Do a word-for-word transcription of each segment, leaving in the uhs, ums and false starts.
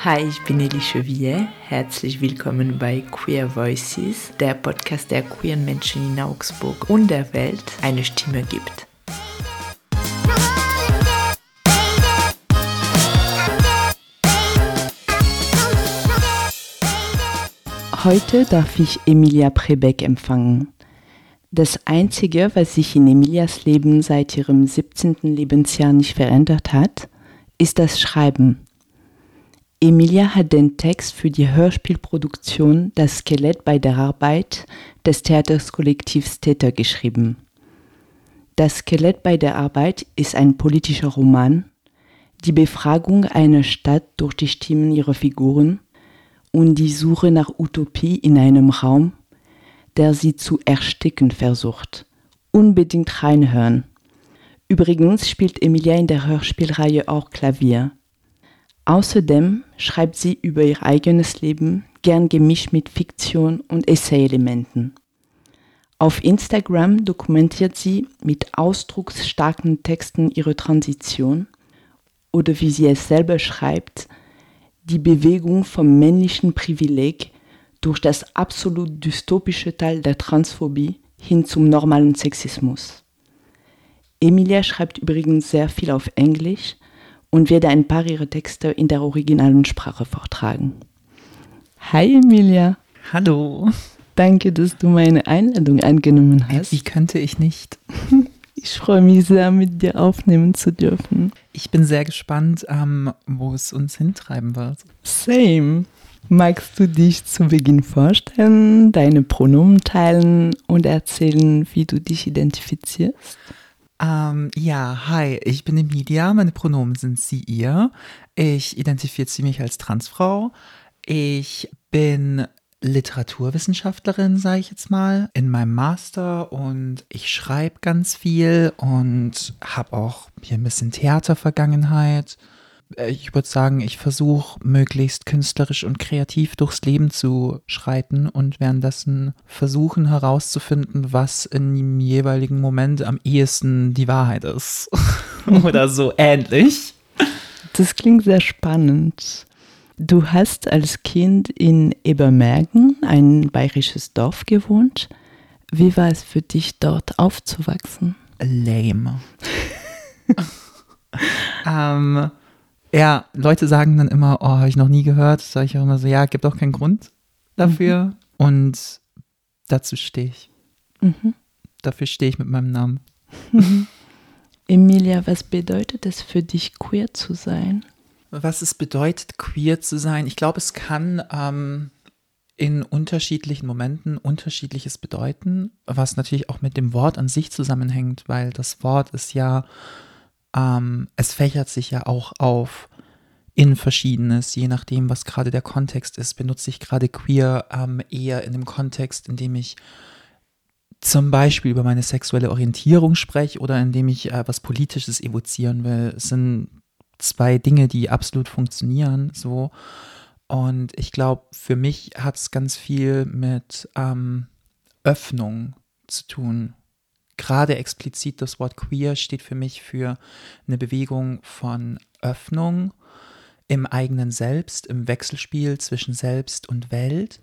Hi, ich bin Elie Chevillet. Herzlich willkommen bei Queer Voices, der Podcast, der queeren Menschen in Augsburg und der Welt eine Stimme gibt. Heute darf ich Emilia Prebeck empfangen. Das Einzige, was sich in Emilias Leben seit ihrem siebzehnten Lebensjahr nicht verändert hat, ist das Schreiben. Emilia hat den Text für die Hörspielproduktion Das Skelett bei der Arbeit des Theaterkollektivs Täter geschrieben. Das Skelett bei der Arbeit ist ein politischer Roman, die Befragung einer Stadt durch die Stimmen ihrer Figuren und die Suche nach Utopie in einem Raum, der sie zu ersticken versucht. Unbedingt reinhören. Übrigens spielt Emilia in der Hörspielreihe auch Klavier. Außerdem schreibt sie über ihr eigenes Leben, gern gemischt mit Fiktion und Essay-Elementen. Auf Instagram dokumentiert sie mit ausdrucksstarken Texten ihre Transition oder, wie sie es selber schreibt, die Bewegung vom männlichen Privileg durch das absolut dystopische Teil der Transphobie hin zum normalen Sexismus. Emilia schreibt übrigens sehr viel auf Englisch und werde ein paar ihrer Texte in der originalen Sprache vortragen. Hi Emilia. Hallo. Danke, dass du meine Einladung angenommen hast. Wie könnte ich nicht? Ich freue mich sehr, mit dir aufnehmen zu dürfen. Ich bin sehr gespannt, ähm, wo es uns hintreiben wird. Same. Magst du dich zu Beginn vorstellen, deine Pronomen teilen und erzählen, wie du dich identifizierst? Ähm, ja, hi, ich bin Emilia, meine Pronomen sind sie, ihr. Ich identifiziere mich als Transfrau. Ich bin Literaturwissenschaftlerin, sage ich jetzt mal, in meinem Master und ich schreibe ganz viel und habe auch hier ein bisschen Theatervergangenheit. Ich würde sagen, ich versuche möglichst künstlerisch und kreativ durchs Leben zu schreiten und währenddessen versuchen herauszufinden, was in dem jeweiligen Moment am ehesten die Wahrheit ist. Oder so ähnlich. Das klingt sehr spannend. Du hast als Kind in Ebermergen, ein bayerisches Dorf, gewohnt. Wie war es für dich, dort aufzuwachsen? Lame. ähm... Ja, Leute sagen dann immer, oh, habe ich noch nie gehört. Sage ich auch immer so, ja, gibt auch keinen Grund dafür. Mhm. Und dazu stehe ich. Mhm. Dafür stehe ich mit meinem Namen. Mhm. Emilia, was bedeutet es für dich, queer zu sein? Was es bedeutet, queer zu sein? Ich glaube, es kann ähm, in unterschiedlichen Momenten unterschiedliches bedeuten, was natürlich auch mit dem Wort an sich zusammenhängt, weil das Wort ist ja Ähm, es fächert sich ja auch auf in Verschiedenes, je nachdem, was gerade der Kontext ist. Benutze ich gerade queer ähm, eher in dem Kontext, in dem ich zum Beispiel über meine sexuelle Orientierung spreche oder in dem ich äh, was Politisches evozieren will. Es sind zwei Dinge, die absolut funktionieren, so. Und ich glaube, für mich hat es ganz viel mit ähm, Öffnung zu tun. Gerade explizit das Wort queer steht für mich für eine Bewegung von Öffnung im eigenen Selbst, im Wechselspiel zwischen Selbst und Welt.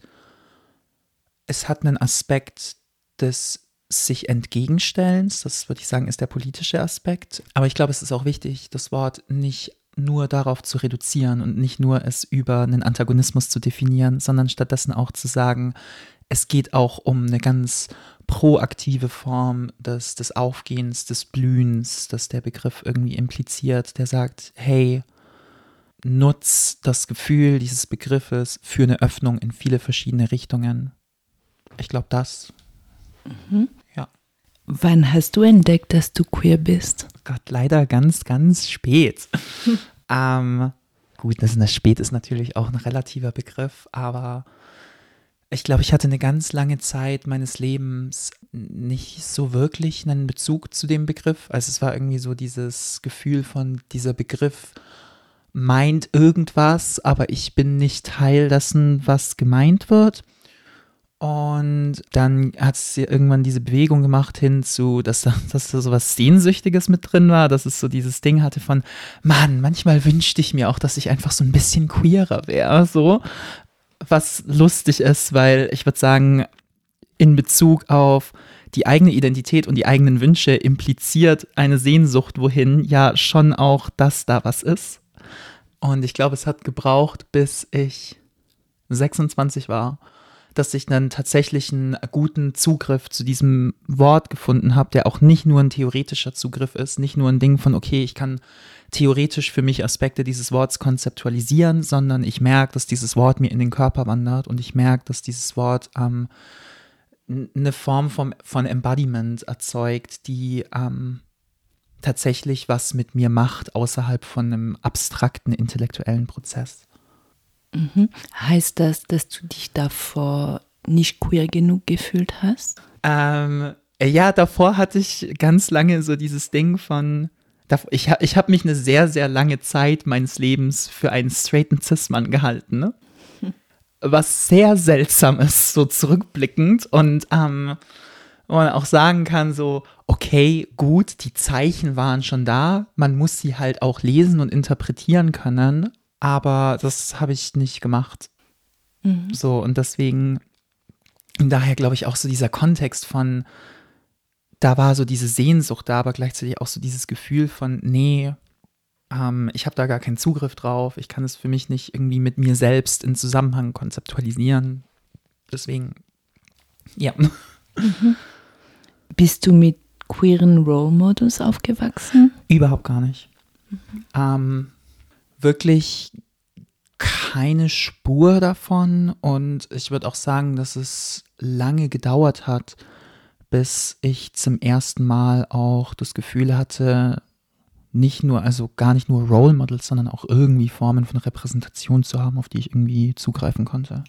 Es hat einen Aspekt des sich Entgegenstellens, das würde ich sagen, ist der politische Aspekt. Aber ich glaube, es ist auch wichtig, das Wort nicht nur darauf zu reduzieren und nicht nur es über einen Antagonismus zu definieren, sondern stattdessen auch zu sagen, es geht auch um eine ganz proaktive Form des, des Aufgehens, des Blühens, das der Begriff irgendwie impliziert, der sagt, hey, nutz das Gefühl dieses Begriffes für eine Öffnung in viele verschiedene Richtungen. Ich glaube, das. Mhm. Ja. Wann hast du entdeckt, dass du queer bist? Gott, leider ganz, ganz spät. ähm, gut, das, das spät ist natürlich auch ein relativer Begriff, aber ich glaube, ich hatte eine ganz lange Zeit meines Lebens nicht so wirklich einen Bezug zu dem Begriff. Also es war irgendwie so dieses Gefühl von, dieser Begriff meint irgendwas, aber ich bin nicht Teil dessen, was gemeint wird. Und dann hat sie irgendwann diese Bewegung gemacht hin zu, dass da, dass da so was Sehnsüchtiges mit drin war, dass es so dieses Ding hatte von, Mann, manchmal wünschte ich mir auch, dass ich einfach so ein bisschen queerer wäre, so. Was lustig ist, weil ich würde sagen, in Bezug auf die eigene Identität und die eigenen Wünsche impliziert eine Sehnsucht, wohin ja schon auch, dass da was ist. Und ich glaube, es hat gebraucht, bis ich sechsundzwanzig war, dass ich dann tatsächlich einen guten Zugriff zu diesem Wort gefunden habe, der auch nicht nur ein theoretischer Zugriff ist, nicht nur ein Ding von, okay, ich kann theoretisch für mich Aspekte dieses Worts konzeptualisieren, sondern ich merke, dass dieses Wort mir in den Körper wandert und ich merke, dass dieses Wort ähm, eine Form von, von Embodiment erzeugt, die ähm, tatsächlich was mit mir macht, außerhalb von einem abstrakten intellektuellen Prozess. Mhm. Heißt das, dass du dich davor nicht queer genug gefühlt hast? Ähm, ja, davor hatte ich ganz lange so dieses Ding von, ich, ich habe mich eine sehr, sehr lange Zeit meines Lebens für einen straighten Cis-Mann gehalten, ne? Hm. Was sehr seltsam ist, so zurückblickend und ähm, wo man auch sagen kann so, okay, gut, die Zeichen waren schon da, man muss sie halt auch lesen und interpretieren können, aber das habe ich nicht gemacht. Mhm. So, und deswegen, daher glaube ich auch so dieser Kontext von, da war so diese Sehnsucht da, aber gleichzeitig auch so dieses Gefühl von, nee, ähm, ich habe da gar keinen Zugriff drauf, ich kann es für mich nicht irgendwie mit mir selbst in Zusammenhang konzeptualisieren. Deswegen, ja. Mhm. Bist du mit queeren Role Models aufgewachsen? Überhaupt gar nicht. Mhm. Ähm, wirklich keine Spur davon und ich würde auch sagen, dass es lange gedauert hat, bis ich zum ersten Mal auch das Gefühl hatte, nicht nur, also gar nicht nur Role Models, sondern auch irgendwie Formen von Repräsentation zu haben, auf die ich irgendwie zugreifen konnte.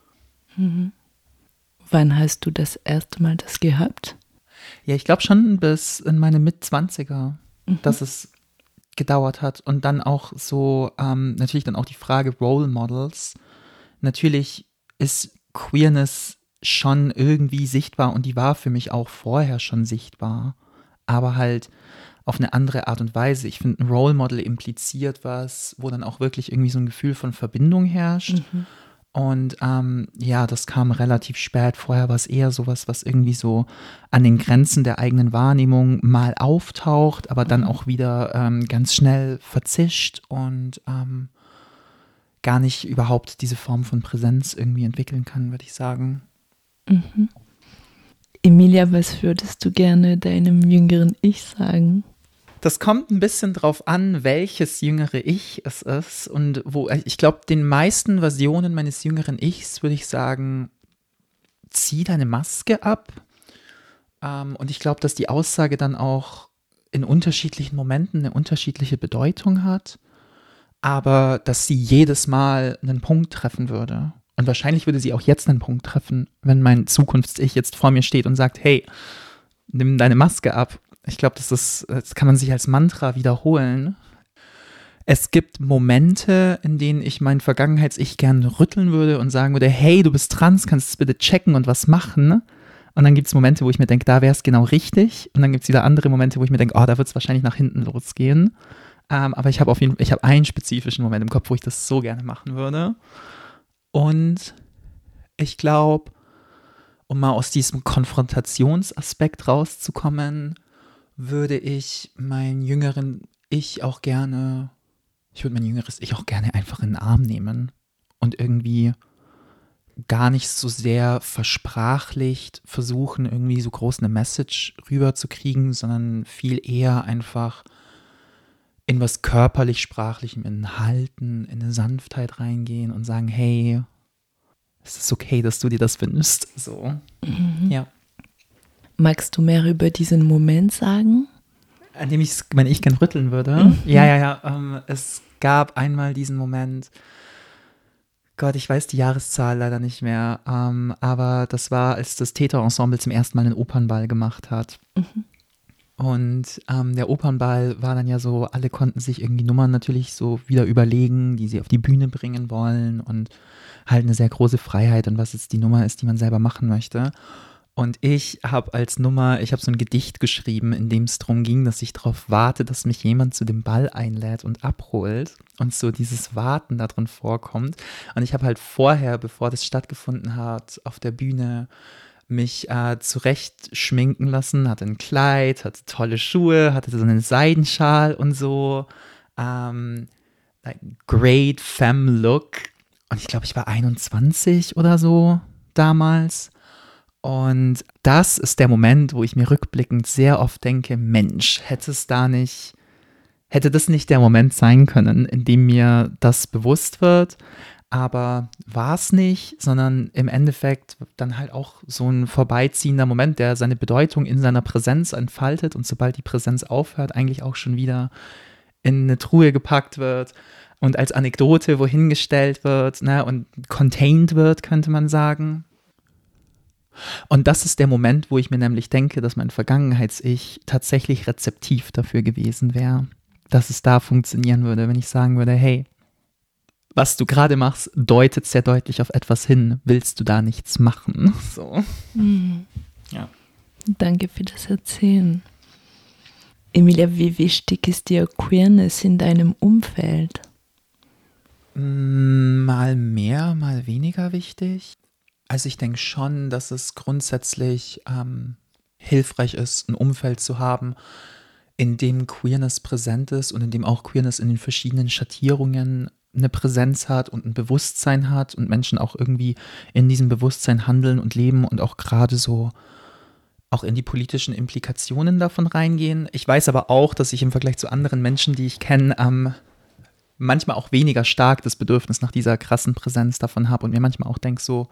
Mhm. Wann hast du das erste Mal das gehabt? Ja, ich glaube schon bis in meine Mitzwanziger, mhm. dass es gedauert hat und dann auch so, ähm, natürlich dann auch die Frage Role Models. Natürlich ist Queerness schon irgendwie sichtbar und die war für mich auch vorher schon sichtbar, aber halt auf eine andere Art und Weise. Ich finde, ein Role Model impliziert was, wo dann auch wirklich irgendwie so ein Gefühl von Verbindung herrscht. Mhm. Und ähm, ja, das kam relativ spät. Vorher war es eher sowas, was irgendwie so an den Grenzen der eigenen Wahrnehmung mal auftaucht, aber dann auch wieder ähm, ganz schnell verzischt und ähm, gar nicht überhaupt diese Form von Präsenz irgendwie entwickeln kann, würde ich sagen. Mhm. Emilia, was würdest du gerne deinem jüngeren Ich sagen? Das kommt ein bisschen drauf an, welches jüngere Ich es ist und wo, ich glaube, den meisten Versionen meines jüngeren Ichs würde ich sagen, zieh deine Maske ab. Ähm, und ich glaube, dass die Aussage dann auch in unterschiedlichen Momenten eine unterschiedliche Bedeutung hat, aber dass sie jedes Mal einen Punkt treffen würde. Und wahrscheinlich würde sie auch jetzt einen Punkt treffen, wenn mein Zukunfts-Ich jetzt vor mir steht und sagt, hey, nimm deine Maske ab. Ich glaube, das ist, das kann man sich als Mantra wiederholen. Es gibt Momente, in denen ich mein Vergangenheits-Ich gerne rütteln würde und sagen würde, hey, du bist trans, kannst du es bitte checken und was machen? Und dann gibt es Momente, wo ich mir denke, da wäre es genau richtig. Und dann gibt es wieder andere Momente, wo ich mir denke, oh, da wird es wahrscheinlich nach hinten losgehen. Ähm, aber ich habe auf jeden Fall, ich habe einen spezifischen Moment im Kopf, wo ich das so gerne machen würde. Und ich glaube, um mal aus diesem Konfrontationsaspekt rauszukommen, würde ich mein jüngeren Ich auch gerne, ich würde mein jüngeres Ich auch gerne einfach in den Arm nehmen und irgendwie gar nicht so sehr versprachlicht versuchen, irgendwie so groß eine Message rüberzukriegen, sondern viel eher einfach in was körperlich-sprachlichem, in ein Halten, in eine Sanftheit reingehen und sagen, hey, es ist okay, dass du dir das wünschst. So, mhm. Ja. Magst du mehr über diesen Moment sagen? An dem ich mein Ich gern rütteln würde. Mhm. Ja, ja, ja. Ähm, es gab einmal diesen Moment, Gott, ich weiß die Jahreszahl leider nicht mehr, ähm, aber das war, als das Täterensemble zum ersten Mal einen Opernball gemacht hat. Mhm. Und ähm, der Opernball war dann ja so, alle konnten sich irgendwie Nummern natürlich so wieder überlegen, die sie auf die Bühne bringen wollen und halt eine sehr große Freiheit und was jetzt die Nummer ist, die man selber machen möchte. Und ich habe als Nummer, ich habe so ein Gedicht geschrieben, in dem es darum ging, dass ich darauf warte, dass mich jemand zu dem Ball einlädt und abholt und so dieses Warten da drin vorkommt. Und ich habe halt vorher, bevor das stattgefunden hat, auf der Bühne mich äh, zurecht schminken lassen, hatte ein Kleid, hatte tolle Schuhe, hatte so einen Seidenschal und so. Ähm, like great femme look. Und ich glaube, ich war einundzwanzig oder so damals. Und das ist der Moment, wo ich mir rückblickend sehr oft denke, Mensch, hätte es da nicht, hätte das nicht der Moment sein können, in dem mir das bewusst wird. Aber war es nicht, sondern im Endeffekt dann halt auch so ein vorbeiziehender Moment, der seine Bedeutung in seiner Präsenz entfaltet und sobald die Präsenz aufhört, eigentlich auch schon wieder in eine Truhe gepackt wird und als Anekdote wohin gestellt wird, ne, und contained wird, könnte man sagen. Und das ist der Moment, wo ich mir nämlich denke, dass mein Vergangenheits-Ich tatsächlich rezeptiv dafür gewesen wäre, dass es da funktionieren würde, wenn ich sagen würde, hey, was du gerade machst, deutet sehr deutlich auf etwas hin. Willst du da nichts machen? So. Mhm. Ja. Danke für das Erzählen. Emilia, wie wichtig ist dir Queerness in deinem Umfeld? Mal mehr, mal weniger wichtig. Also ich denke schon, dass es grundsätzlich ähm, hilfreich ist, ein Umfeld zu haben, in dem Queerness präsent ist und in dem auch Queerness in den verschiedenen Schattierungen eine Präsenz hat und ein Bewusstsein hat und Menschen auch irgendwie in diesem Bewusstsein handeln und leben und auch gerade so auch in die politischen Implikationen davon reingehen. Ich weiß aber auch, dass ich im Vergleich zu anderen Menschen, die ich kenne, ähm, manchmal auch weniger stark das Bedürfnis nach dieser krassen Präsenz davon habe und mir manchmal auch denke so,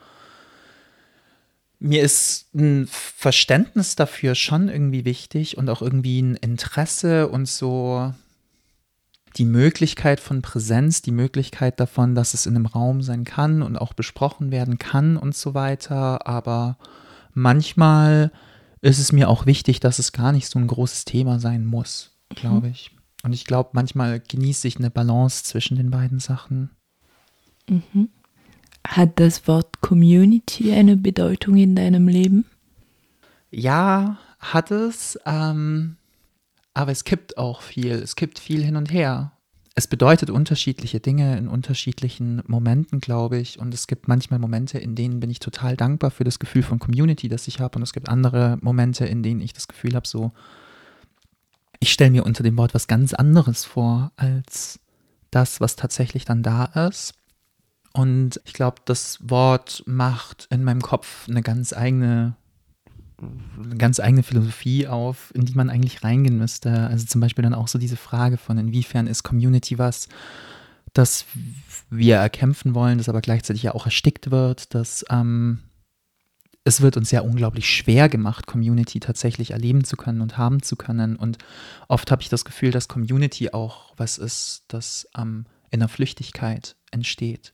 mir ist ein Verständnis dafür schon irgendwie wichtig und auch irgendwie ein Interesse und so die Möglichkeit von Präsenz, die Möglichkeit davon, dass es in einem Raum sein kann und auch besprochen werden kann und so weiter. Aber manchmal ist es mir auch wichtig, dass es gar nicht so ein großes Thema sein muss, glaube ich. Und ich glaube, manchmal genieße ich eine Balance zwischen den beiden Sachen. Mhm. Hat das Wort Community eine Bedeutung in deinem Leben? Ja, hat es. Ähm, aber es kippt auch viel. Es kippt viel hin und her. Es bedeutet unterschiedliche Dinge in unterschiedlichen Momenten, glaube ich. Und es gibt manchmal Momente, in denen bin ich total dankbar für das Gefühl von Community, das ich habe. Und es gibt andere Momente, in denen ich das Gefühl habe, so, ich stelle mir unter dem Wort was ganz anderes vor, als das, was tatsächlich dann da ist. Und ich glaube, das Wort macht in meinem Kopf eine ganz eigene, eine ganz eigene Philosophie auf, in die man eigentlich reingehen müsste. Also zum Beispiel dann auch so diese Frage von, inwiefern ist Community was, das wir erkämpfen wollen, das aber gleichzeitig ja auch erstickt wird, dass ähm, es wird uns ja unglaublich schwer gemacht, Community tatsächlich erleben zu können und haben zu können. Und oft habe ich das Gefühl, dass Community auch was ist, das ähm, in der Flüchtigkeit entsteht.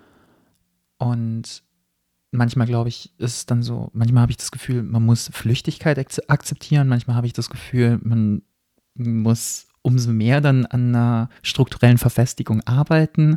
Und manchmal glaube ich, ist es dann so, manchmal habe ich das Gefühl, man muss Flüchtigkeit ak- akzeptieren, manchmal habe ich das Gefühl, man muss umso mehr dann an einer strukturellen Verfestigung arbeiten.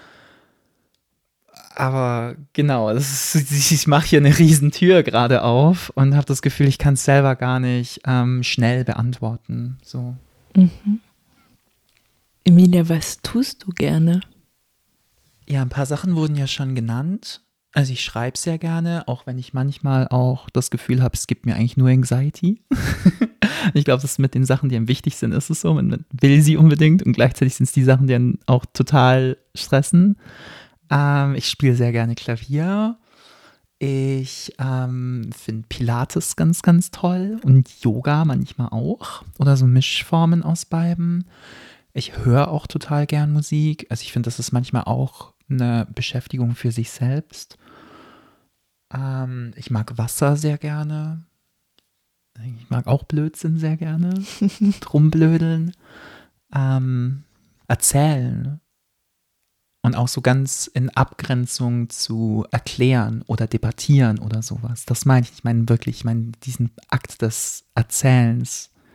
Aber genau, das ist, ich mache hier eine Riesentür gerade auf und habe das Gefühl, ich kann es selber gar nicht ähm, schnell beantworten. So. Mhm. Emilia, was tust du gerne? Ja, ein paar Sachen wurden ja schon genannt. Also ich schreibe sehr gerne, auch wenn ich manchmal auch das Gefühl habe, es gibt mir eigentlich nur Anxiety. Ich glaube, das ist mit den Sachen, die einem wichtig sind, ist es so. Man will sie unbedingt und gleichzeitig sind es die Sachen, die einen auch total stressen. Ähm, ich spiele sehr gerne Klavier. Ich ähm, finde Pilates ganz, ganz toll und Yoga manchmal auch. Oder so Mischformen aus beiden. Ich höre auch total gern Musik. Also ich finde, das ist manchmal auch eine Beschäftigung für sich selbst. Ähm, ich mag Wasser sehr gerne. Ich mag auch Blödsinn sehr gerne. Rumblödeln. Ähm, erzählen. Und auch so ganz in Abgrenzung zu erklären oder debattieren oder sowas. Das meine ich. Ich meine wirklich, ich meine diesen Akt des Erzählens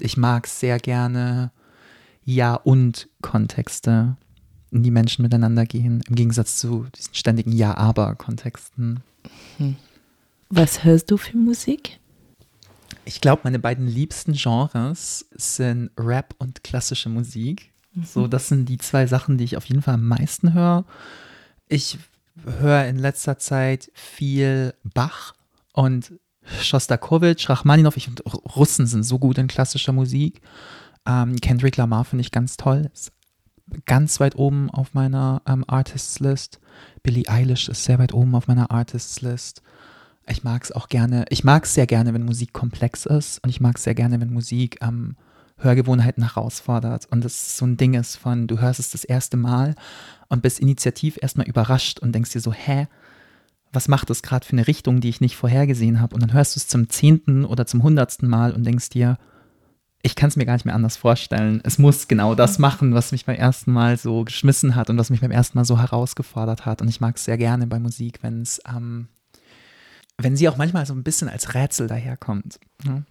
ich mag sehr gerne Ja- und Kontexte, in die Menschen miteinander gehen, im Gegensatz zu diesen ständigen Ja-Aber-Kontexten. Was hörst du für Musik? Ich glaube, meine beiden liebsten Genres sind Rap und klassische Musik. Mhm. So, das sind die zwei Sachen, die ich auf jeden Fall am meisten höre. Ich höre in letzter Zeit viel Bach und Schostakowitsch, Rachmaninow. Ich finde, Russen sind so gut in klassischer Musik. Ähm, Kendrick Lamar finde ich ganz toll. Ist ganz weit oben auf meiner ähm, Artists List. Billie Eilish ist sehr weit oben auf meiner Artists List. Ich mag es auch gerne, ich mag es sehr gerne, wenn Musik komplex ist und ich mag es sehr gerne, wenn Musik ähm, Hörgewohnheiten herausfordert und es so ein Ding ist von, du hörst es das erste Mal und bist initiativ erstmal überrascht und denkst dir so, hä, was macht das gerade für eine Richtung, die ich nicht vorhergesehen habe? Und dann hörst du es zum zehnten oder zum hundertsten Mal und denkst dir, ich kann es mir gar nicht mehr anders vorstellen. Es muss genau das machen, was mich beim ersten Mal so geschmissen hat und was mich beim ersten Mal so herausgefordert hat. Und ich mag es sehr gerne bei Musik, wenn es, ähm, wenn sie auch manchmal so ein bisschen als Rätsel daherkommt. Ja.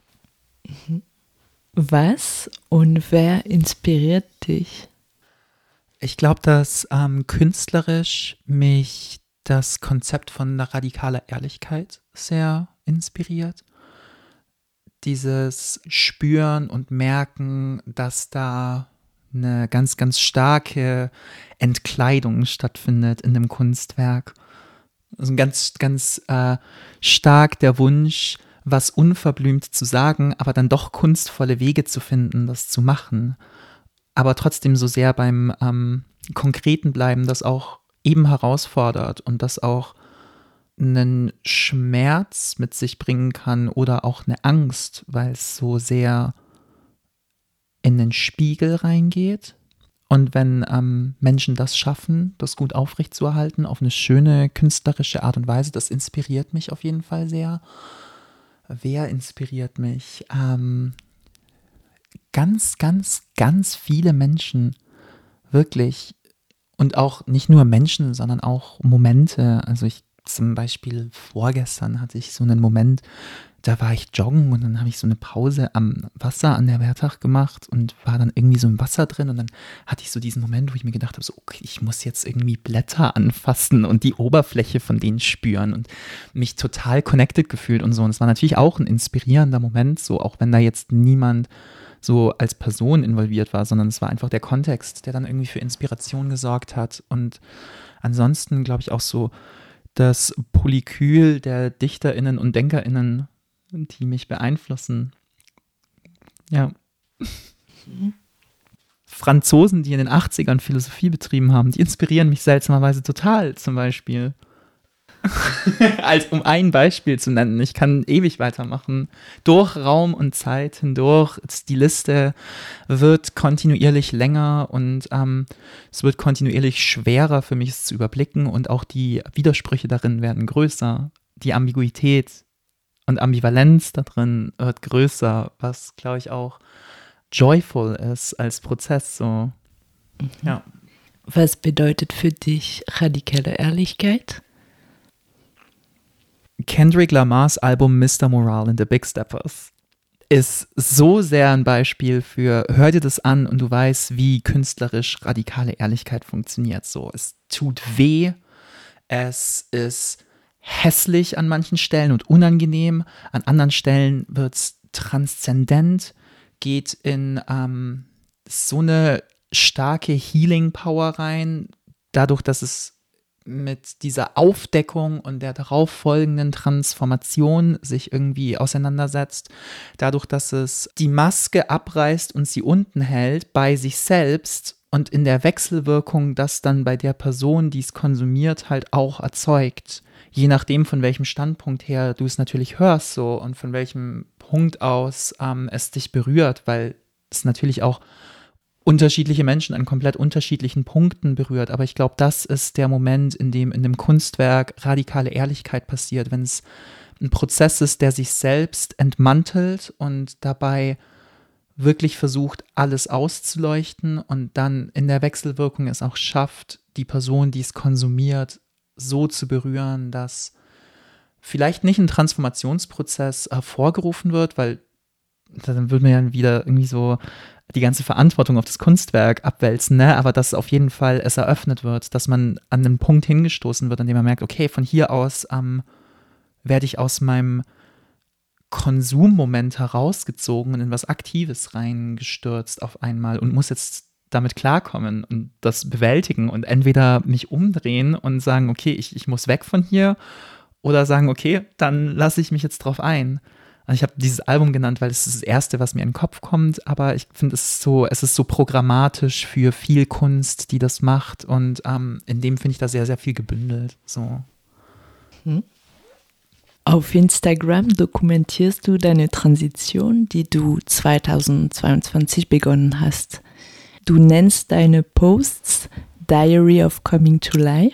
Was und wer inspiriert dich? Ich glaube, dass ähm, künstlerisch mich das Konzept von radikaler Ehrlichkeit sehr inspiriert. Dieses Spüren und Merken, dass da eine ganz, ganz starke Entkleidung stattfindet in dem Kunstwerk. Also ganz, ganz äh, stark der Wunsch, was unverblümt zu sagen, aber dann doch kunstvolle Wege zu finden, das zu machen. Aber trotzdem so sehr beim ähm, Konkreten bleiben, das auch eben herausfordert und das auch einen Schmerz mit sich bringen kann oder auch eine Angst, weil es so sehr in den Spiegel reingeht. Und wenn ähm, Menschen das schaffen, das gut aufrechtzuerhalten, auf eine schöne künstlerische Art und Weise, das inspiriert mich auf jeden Fall sehr. Wer inspiriert mich? Ähm, ganz, ganz, ganz viele Menschen, wirklich. Und auch nicht nur Menschen, sondern auch Momente. Also ich zum Beispiel vorgestern hatte ich so einen Moment, da war ich joggen und dann habe ich so eine Pause am Wasser an der Wertach gemacht und war dann irgendwie so im Wasser drin und dann hatte ich so diesen Moment, wo ich mir gedacht habe, so okay, ich muss jetzt irgendwie Blätter anfassen und die Oberfläche von denen spüren und mich total connected gefühlt und so. Und es war natürlich auch ein inspirierender Moment, so auch wenn da jetzt niemand so als Person involviert war, sondern es war einfach der Kontext, der dann irgendwie für Inspiration gesorgt hat. Und ansonsten glaube ich auch so das Polykül der DichterInnen und DenkerInnen, die mich beeinflussen. Ja. Mhm. Franzosen, die in den achtzigern Philosophie betrieben haben, die inspirieren mich seltsamerweise total, zum Beispiel. Als um ein Beispiel zu nennen. Ich kann ewig weitermachen. Durch Raum und Zeit hindurch. Die Liste wird kontinuierlich länger und ähm, es wird kontinuierlich schwerer für mich, es zu überblicken und auch die Widersprüche darin werden größer. Die Ambiguität und Ambivalenz da drin wird größer, was, glaube ich, auch joyful ist als Prozess. So. Mhm. Ja. Was bedeutet für dich radikale Ehrlichkeit? Kendrick Lamars Album Mister Moral and the Big Steppers ist so sehr ein Beispiel für, hör dir das an und du weißt, wie künstlerisch radikale Ehrlichkeit funktioniert. So, es tut weh, es ist hässlich an manchen Stellen und unangenehm, an anderen Stellen wird es transzendent, geht in ähm, so eine starke Healing-Power rein, dadurch, dass es mit dieser Aufdeckung und der darauf folgenden Transformation sich irgendwie auseinandersetzt, dadurch, dass es die Maske abreißt und sie unten hält bei sich selbst und in der Wechselwirkung das dann bei der Person, die es konsumiert, halt auch erzeugt. Je nachdem, von welchem Standpunkt her du es natürlich hörst so und von welchem Punkt aus ähm, es dich berührt, weil es natürlich auch unterschiedliche Menschen an komplett unterschiedlichen Punkten berührt. Aber ich glaube, das ist der Moment, in dem in dem Kunstwerk radikale Ehrlichkeit passiert, wenn es ein Prozess ist, der sich selbst entmantelt und dabei wirklich versucht, alles auszuleuchten und dann in der Wechselwirkung es auch schafft, die Person, die es konsumiert, so zu berühren, dass vielleicht nicht ein Transformationsprozess hervorgerufen wird, weil dann würde man ja wieder irgendwie so die ganze Verantwortung auf das Kunstwerk abwälzen, ne? Aber dass auf jeden Fall es eröffnet wird, dass man an einen Punkt hingestoßen wird, an dem man merkt, okay, von hier aus ähm, werde ich aus meinem Konsummoment herausgezogen und in was Aktives reingestürzt auf einmal und muss jetzt damit klarkommen und das bewältigen und entweder mich umdrehen und sagen, okay, ich, ich muss weg von hier oder sagen, okay, dann lasse ich mich jetzt drauf ein. Also ich habe dieses Album genannt, weil es ist das Erste, was mir in den Kopf kommt, aber ich finde es so, es ist so programmatisch für viel Kunst, die das macht und ähm, in dem finde ich da sehr, sehr viel gebündelt. So. Hm. Auf Instagram dokumentierst du deine Transition, die du zweitausendzweiundzwanzig begonnen hast. Du nennst deine Posts Diary of Coming to Life.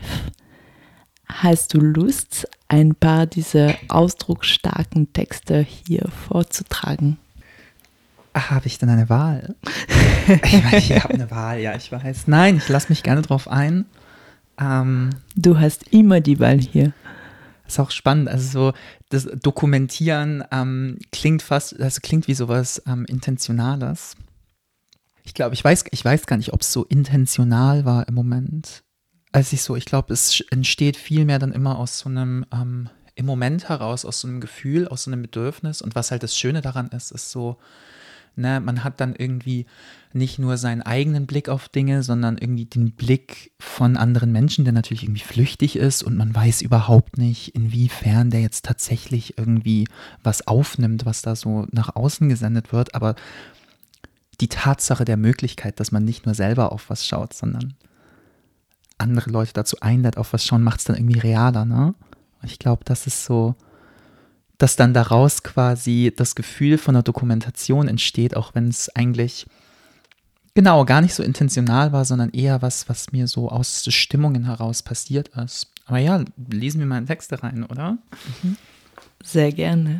Hast du Lust, ein paar dieser ausdrucksstarken Texte hier vorzutragen? Ach, habe ich denn eine Wahl? ich meine, ich habe eine Wahl, ja, ich weiß. Nein, ich lasse mich gerne drauf ein. Ähm, du hast immer die Wahl hier. Ist auch spannend, also so das Dokumentieren ähm, klingt fast, das klingt wie sowas ähm, Intentionales. Ich glaube, ich weiß, ich weiß gar nicht, ob es so intentional war im Moment. Als ich so, ich glaube, es entsteht viel mehr dann immer aus so einem, ähm, im Moment heraus, aus so einem Gefühl, aus so einem Bedürfnis. Und was halt das Schöne daran ist, ist so, ne, man hat dann irgendwie nicht nur seinen eigenen Blick auf Dinge, sondern irgendwie den Blick von anderen Menschen, der natürlich irgendwie flüchtig ist und man weiß überhaupt nicht, inwiefern der jetzt tatsächlich irgendwie was aufnimmt, was da so nach außen gesendet wird. Aber die Tatsache der Möglichkeit, dass man nicht nur selber auf was schaut, sondern andere Leute dazu einlädt, auf was schauen, macht es dann irgendwie realer, ne? Ich glaube, das ist so, dass dann daraus quasi das Gefühl von einer Dokumentation entsteht, auch wenn es eigentlich genau gar nicht so intentional war, sondern eher was, was mir so aus Stimmungen heraus passiert ist. Aber ja, lesen wir mal in Texte rein, oder? Mhm. Sehr gerne.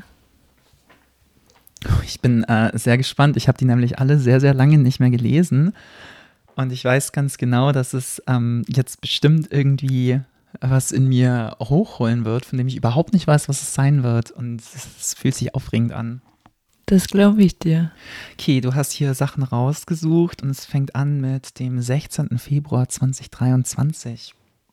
Ich bin äh, sehr gespannt. Ich habe die nämlich alle sehr, sehr lange nicht mehr gelesen. Und ich weiß ganz genau, dass es ähm, jetzt bestimmt irgendwie was in mir hochholen wird, von dem ich überhaupt nicht weiß, was es sein wird. Und es, es fühlt sich aufregend an. Das glaube ich dir. Okay, du hast hier Sachen rausgesucht und es fängt an mit dem sechzehnten Februar zweitausenddreiundzwanzig.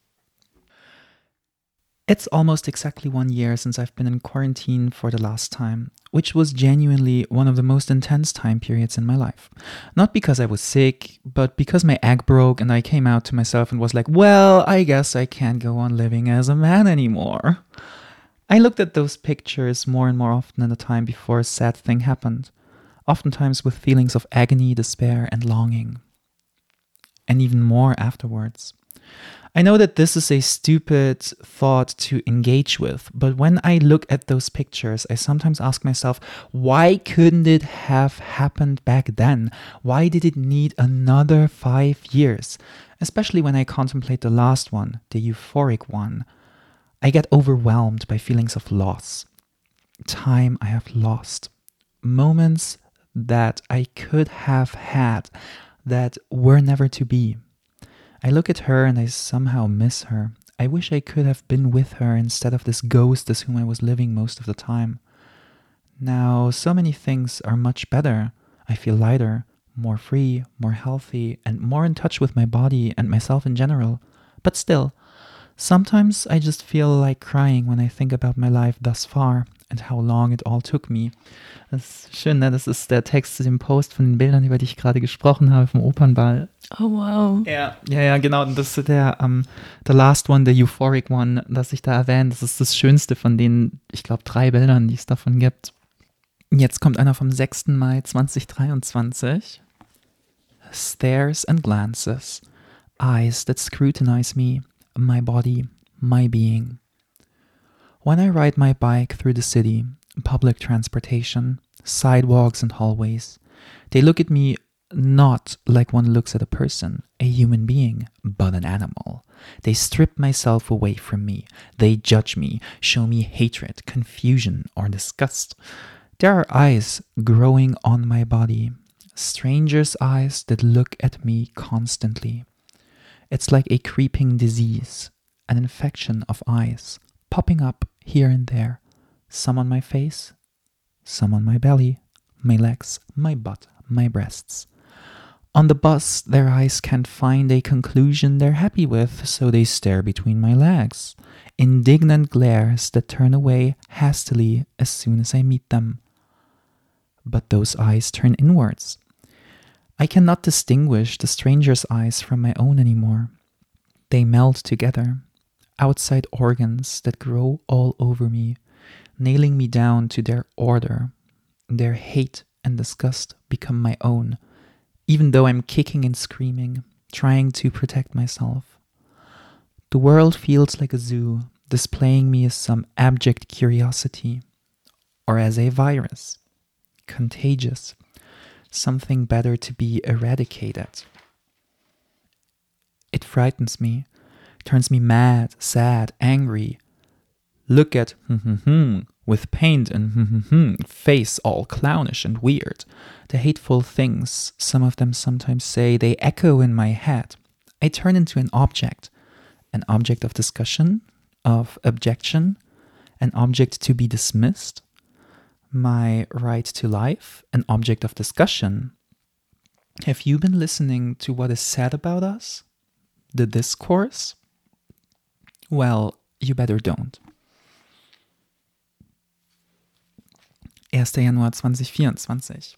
It's almost exactly one year since I've been in quarantine for the last time, which was genuinely one of the most intense time periods in my life. Not because I was sick, but because my egg broke and I came out to myself and was like, well, I guess I can't go on living as a man anymore. I looked at those pictures more and more often in the time before a sad thing happened, oftentimes with feelings of agony, despair, and longing. And even more afterwards. I know that this is a stupid thought to engage with, but when I look at those pictures, I sometimes ask myself, why couldn't it have happened back then? Why did it need another five years? Especially when I contemplate the last one, the euphoric one. I get overwhelmed by feelings of loss. Time I have lost. Moments that I could have had that were never to be. I look at her and I somehow miss her. I wish I could have been with her instead of this ghost as whom I was living most of the time. Now, so many things are much better. I feel lighter, more free, more healthy, and more in touch with my body and myself in general. But still, sometimes I just feel like crying when I think about my life thus far and how long it all took me. Das ist schön, ne? Das ist der Text zu dem Post von den Bildern, über die ich gerade gesprochen habe, vom Opernball. Oh, wow. Ja, ja, ja, genau. Und das ist der, um, the last one, the euphoric one, das ich da erwähne. Das ist das Schönste von den, ich glaube, drei Bildern, die es davon gibt. Jetzt kommt einer vom sechsten Mai zweitausenddreiundzwanzig. Stares and glances. Eyes that scrutinize me, my body, my being. When I ride my bike through the city, public transportation, sidewalks and hallways, they look at me not like one looks at a person, a human being, but an animal. They strip myself away from me. They judge me, show me hatred, confusion, or disgust. There are eyes growing on my body, strangers' eyes that look at me constantly. It's like a creeping disease, an infection of eyes, popping up here and there, some on my face, some on my belly, my legs, my butt, my breasts. On the bus, their eyes can't find a conclusion they're happy with, so they stare between my legs. Indignant glares that turn away hastily as soon as I meet them. But those eyes turn inwards. I cannot distinguish the stranger's eyes from my own anymore. They meld together, outside organs that grow all over me, nailing me down to their order. Their hate and disgust become my own, even though I'm kicking and screaming, trying to protect myself. The world feels like a zoo, displaying me as some abject curiosity, or as a virus, contagious, something better to be eradicated. It frightens me, turns me mad, sad, angry. Look at with paint and face all clownish and weird. The hateful things some of them sometimes say, they echo in my head. I turn into an object, an object of discussion, of objection, an object to be dismissed. My right to life, an object of discussion. Have you been listening to what is said about us? The discourse? Well, you better don't. erster Januar zwanzig vierundzwanzig.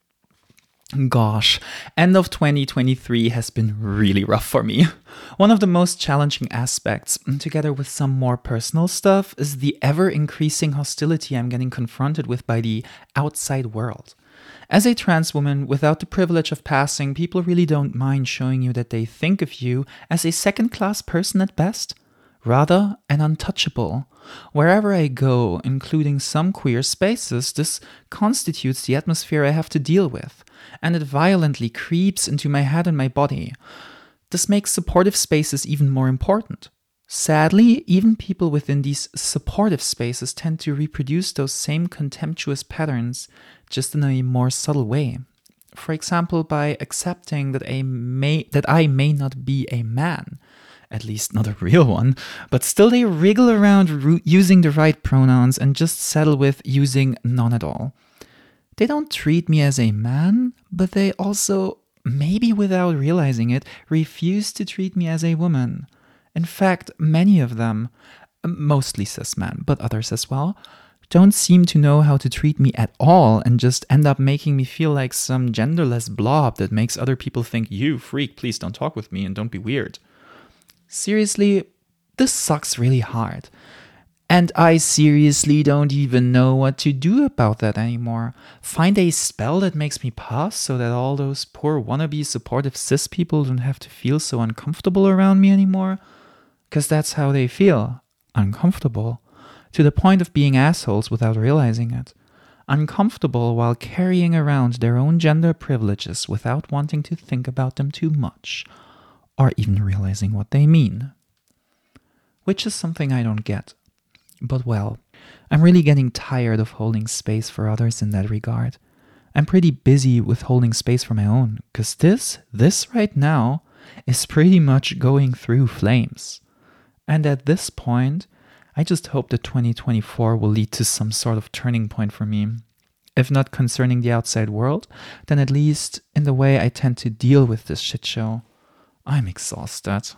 Gosh, end of twenty twenty-three has been really rough for me. One of the most challenging aspects, together with some more personal stuff, is the ever-increasing hostility I'm getting confronted with by the outside world. As a trans woman without the privilege of passing, people really don't mind showing you that they think of you as a second-class person at best. Rather, an untouchable. Wherever I go, including some queer spaces, this constitutes the atmosphere I have to deal with, and it violently creeps into my head and my body. This makes supportive spaces even more important. Sadly, even people within these supportive spaces tend to reproduce those same contemptuous patterns, just in a more subtle way. For example, by accepting that I may, that I may not be a man. At least not a real one, but still they wriggle around ru- using the right pronouns and just settle with using none at all. They don't treat me as a man, but they also, maybe without realizing it, refuse to treat me as a woman. In fact, many of them, mostly cis men, but others as well, don't seem to know how to treat me at all and just end up making me feel like some genderless blob that makes other people think, you freak, please don't talk with me and don't be weird. Seriously, this sucks really hard. And I seriously don't even know what to do about that anymore. Find a spell that makes me pass so that all those poor wannabe supportive cis people don't have to feel so uncomfortable around me anymore? Because that's how they feel. Uncomfortable. To the point of being assholes without realizing it. Uncomfortable while carrying around their own gender privileges without wanting to think about them too much. Or even realizing what they mean. Which is something I don't get. But well, I'm really getting tired of holding space for others in that regard. I'm pretty busy with holding space for my own, because this, this right now, is pretty much going through flames. And at this point, I just hope that twenty twenty-four will lead to some sort of turning point for me. If not concerning the outside world, then at least in the way I tend to deal with this shit show. I'm exhausted.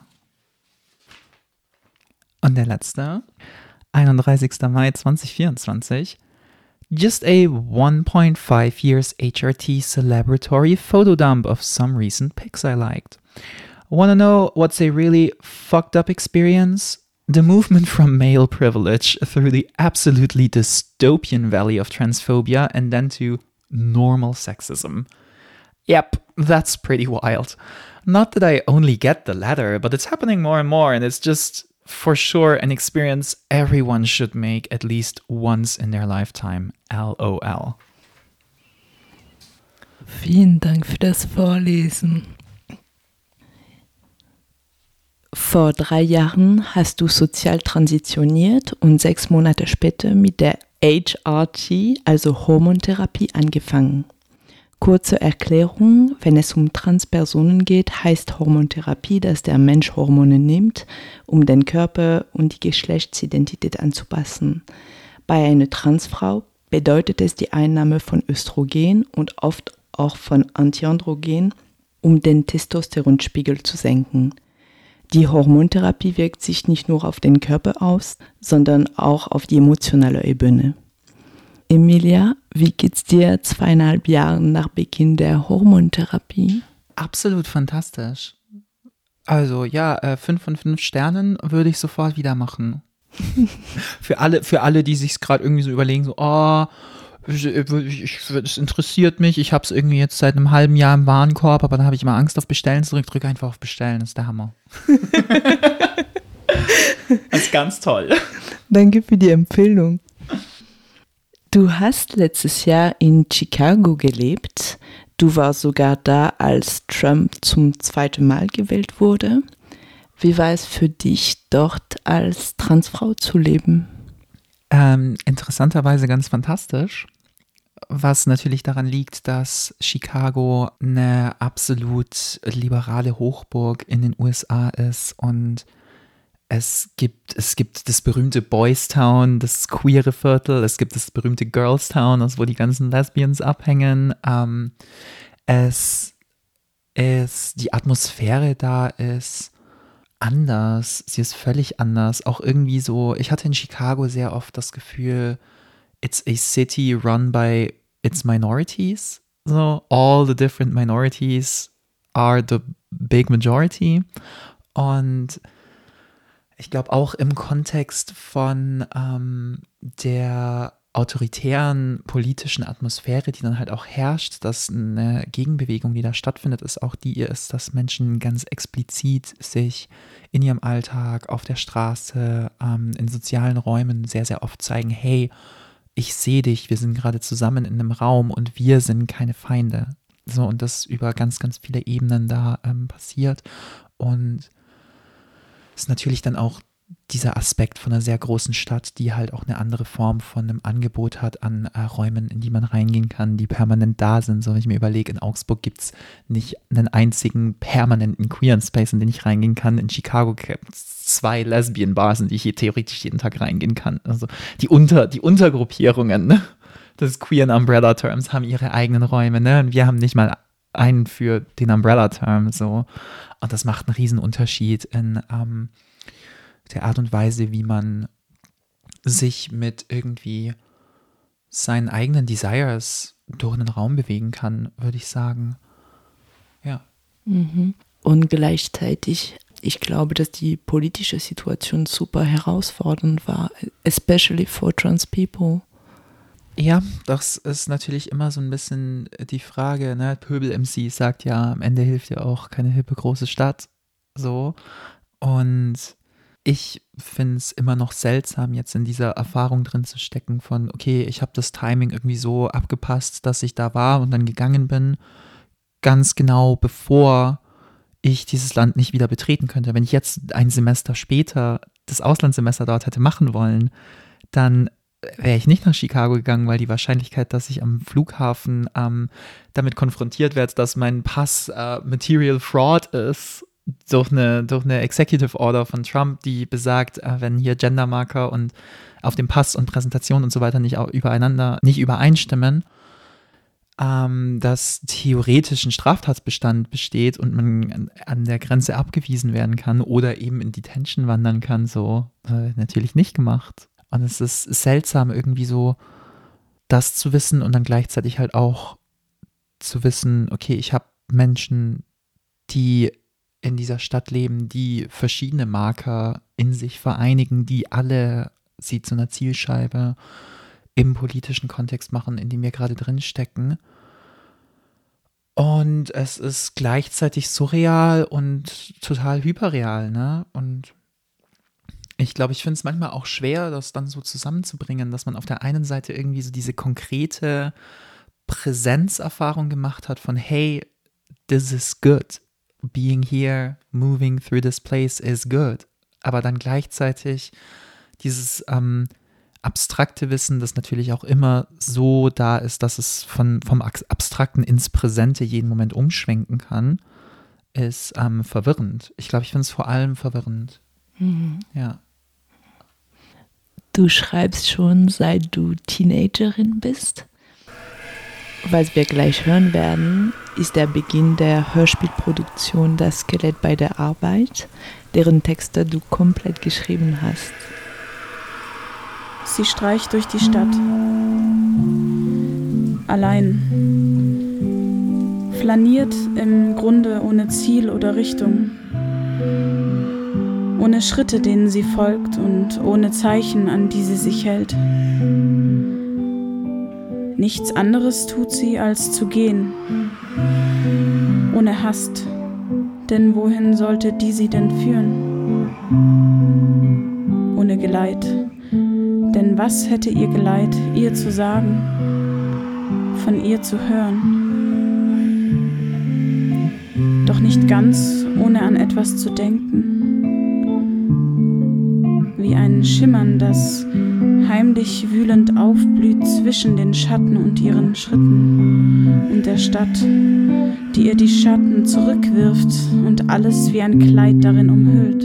Und der letzte, einunddreißigster Mai zwanzig vierundzwanzig. Just a one point five years H R T celebratory photo dump of some recent pics I liked. Wanna know what's a really fucked up experience? The movement from male privilege through the absolutely dystopian valley of transphobia and then to normal sexism. Yep, that's pretty wild. Not that I only get the latter, but it's happening more and more, and it's just, for sure, an experience everyone should make at least once in their lifetime. LOL. Vielen Dank für das Vorlesen. Vor drei Jahren hast du sozial transitioniert und sechs Monate später mit der H R T, also Hormontherapie, angefangen. Kurze Erklärung, wenn es um Transpersonen geht, heißt Hormontherapie, dass der Mensch Hormone nimmt, um den Körper und die Geschlechtsidentität anzupassen. Bei einer Transfrau bedeutet es die Einnahme von Östrogen und oft auch von Antiandrogen, um den Testosteronspiegel zu senken. Die Hormontherapie wirkt sich nicht nur auf den Körper aus, sondern auch auf die emotionale Ebene. Emilia, wie geht's dir zweieinhalb Jahre nach Beginn der Hormontherapie? Absolut fantastisch. Also ja, äh, fünf von fünf Sternen würde ich sofort wieder machen. für alle, für alle, die sich gerade irgendwie so überlegen, so, oh, ich, ich, es interessiert mich, ich habe es irgendwie jetzt seit einem halben Jahr im Warenkorb, aber dann habe ich immer Angst auf Bestellen zurück, drücke einfach auf Bestellen, das ist der Hammer. Das ist ganz toll. Danke für die Empfehlung. Du hast letztes Jahr in Chicago gelebt. Du warst sogar da, als Trump zum zweiten Mal gewählt wurde. Wie war es für dich, dort als Transfrau zu leben? Ähm, interessanterweise ganz fantastisch, was natürlich daran liegt, dass Chicago eine absolut liberale Hochburg in den U S A ist und es gibt, es gibt das berühmte Boys Town, das queere Viertel, es gibt das berühmte Girls Town, also wo die ganzen Lesbians abhängen. Ähm, es ist, die Atmosphäre da ist anders, sie ist völlig anders, auch irgendwie so, ich hatte in Chicago sehr oft das Gefühl, it's a city run by its minorities, so, all the different minorities are the big majority und ich glaube auch im Kontext von ähm, der autoritären politischen Atmosphäre, die dann halt auch herrscht, dass eine Gegenbewegung, die da stattfindet, ist auch die ist, dass Menschen ganz explizit sich in ihrem Alltag, auf der Straße, ähm, in sozialen Räumen sehr, sehr oft zeigen, hey, ich sehe dich, wir sind gerade zusammen in einem Raum und wir sind keine Feinde. So, und das über ganz, ganz viele Ebenen da ähm, passiert und ist natürlich dann auch dieser Aspekt von einer sehr großen Stadt, die halt auch eine andere Form von einem Angebot hat an äh, Räumen, in die man reingehen kann, die permanent da sind. So, wenn ich mir überlege, in Augsburg gibt es nicht einen einzigen permanenten queeren Space, in den ich reingehen kann. In Chicago gibt es zwei Lesbian-Bars, in die ich hier theoretisch jeden Tag reingehen kann. Also die, Unter, die Untergruppierungen, ne, des queeren Umbrella-Terms haben ihre eigenen Räume, ne? Und wir haben nicht mal einen für den Umbrella-Term, so. Und das macht einen riesen Unterschied in ähm, der Art und Weise, wie man sich mit irgendwie seinen eigenen Desires durch einen Raum bewegen kann, würde ich sagen. Ja. Mhm. Und gleichzeitig, ich glaube, dass die politische Situation super herausfordernd war, especially for trans people. Ja, das ist natürlich immer so ein bisschen die Frage, ne? Pöbel-M C sagt ja, am Ende hilft ja auch keine hippe große Stadt, so. Und ich finde es immer noch seltsam, jetzt in dieser Erfahrung drin zu stecken von, okay, ich habe das Timing irgendwie so abgepasst, dass ich da war und dann gegangen bin, ganz genau bevor ich dieses Land nicht wieder betreten könnte. Wenn ich jetzt ein Semester später das Auslandssemester dort hätte machen wollen, dann wäre ich nicht nach Chicago gegangen, weil die Wahrscheinlichkeit, dass ich am Flughafen ähm, damit konfrontiert werde, dass mein Pass äh, Material Fraud ist, durch eine, durch eine Executive Order von Trump, die besagt, äh, wenn hier Gendermarker und auf dem Pass und Präsentation und so weiter nicht übereinander, nicht übereinstimmen, ähm, dass theoretisch ein Straftatbestand besteht und man an der Grenze abgewiesen werden kann oder eben in Detention wandern kann, so äh, natürlich nicht gemacht. Und es ist seltsam, irgendwie so das zu wissen und dann gleichzeitig halt auch zu wissen, okay, ich habe Menschen, die in dieser Stadt leben, die verschiedene Marker in sich vereinigen, die alle sie zu einer Zielscheibe im politischen Kontext machen, in dem wir gerade drin stecken. Und es ist gleichzeitig surreal und total hyperreal, ne? Und ich glaube, ich finde es manchmal auch schwer, das dann so zusammenzubringen, dass man auf der einen Seite irgendwie so diese konkrete Präsenzerfahrung gemacht hat von, hey, this is good. Being here, moving through this place is good. Aber dann gleichzeitig dieses ähm, abstrakte Wissen, das natürlich auch immer so da ist, dass es von, vom Abstrakten ins Präsente jeden Moment umschwenken kann, ist ähm, verwirrend. Ich glaube, ich finde es vor allem verwirrend. Mhm. Ja. Du schreibst schon seit du Teenagerin bist? Was wir gleich hören werden, ist der Beginn der Hörspielproduktion Das Skelett bei der Arbeit, deren Texte du komplett geschrieben hast. Sie streicht durch die Stadt. Allein. Flaniert im Grunde ohne Ziel oder Richtung. Ohne Schritte, denen sie folgt und ohne Zeichen, an die sie sich hält. Nichts anderes tut sie, als zu gehen. Ohne Hast. Denn wohin sollte die sie denn führen? Ohne Geleit. Denn was hätte ihr Geleit, ihr zu sagen, von ihr zu hören? Doch nicht ganz, ohne an etwas zu denken. Wie ein Schimmern, das heimlich wühlend aufblüht zwischen den Schatten und ihren Schritten und der Stadt, die ihr die Schatten zurückwirft und alles wie ein Kleid darin umhüllt.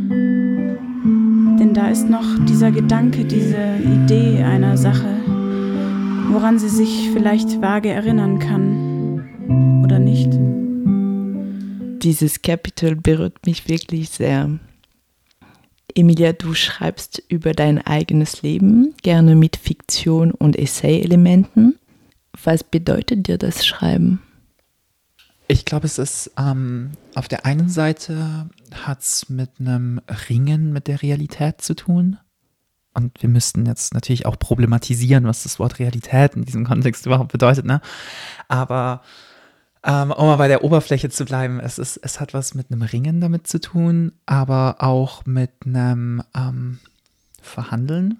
Denn da ist noch dieser Gedanke, diese Idee einer Sache, woran sie sich vielleicht vage erinnern kann oder nicht. Dieses Kapitel berührt mich wirklich sehr. Emilia, du schreibst über dein eigenes Leben, gerne mit Fiktion und Essay-Elementen. Was bedeutet dir das Schreiben? Ich glaube, es ist ähm, auf der einen Seite hat es mit einem Ringen mit der Realität zu tun. Und wir müssten jetzt natürlich auch problematisieren, was das Wort Realität in diesem Kontext überhaupt bedeutet, ne? Aber ähm, um mal bei der Oberfläche zu bleiben, es, ist, es hat was mit einem Ringen damit zu tun, aber auch mit einem ähm, Verhandeln,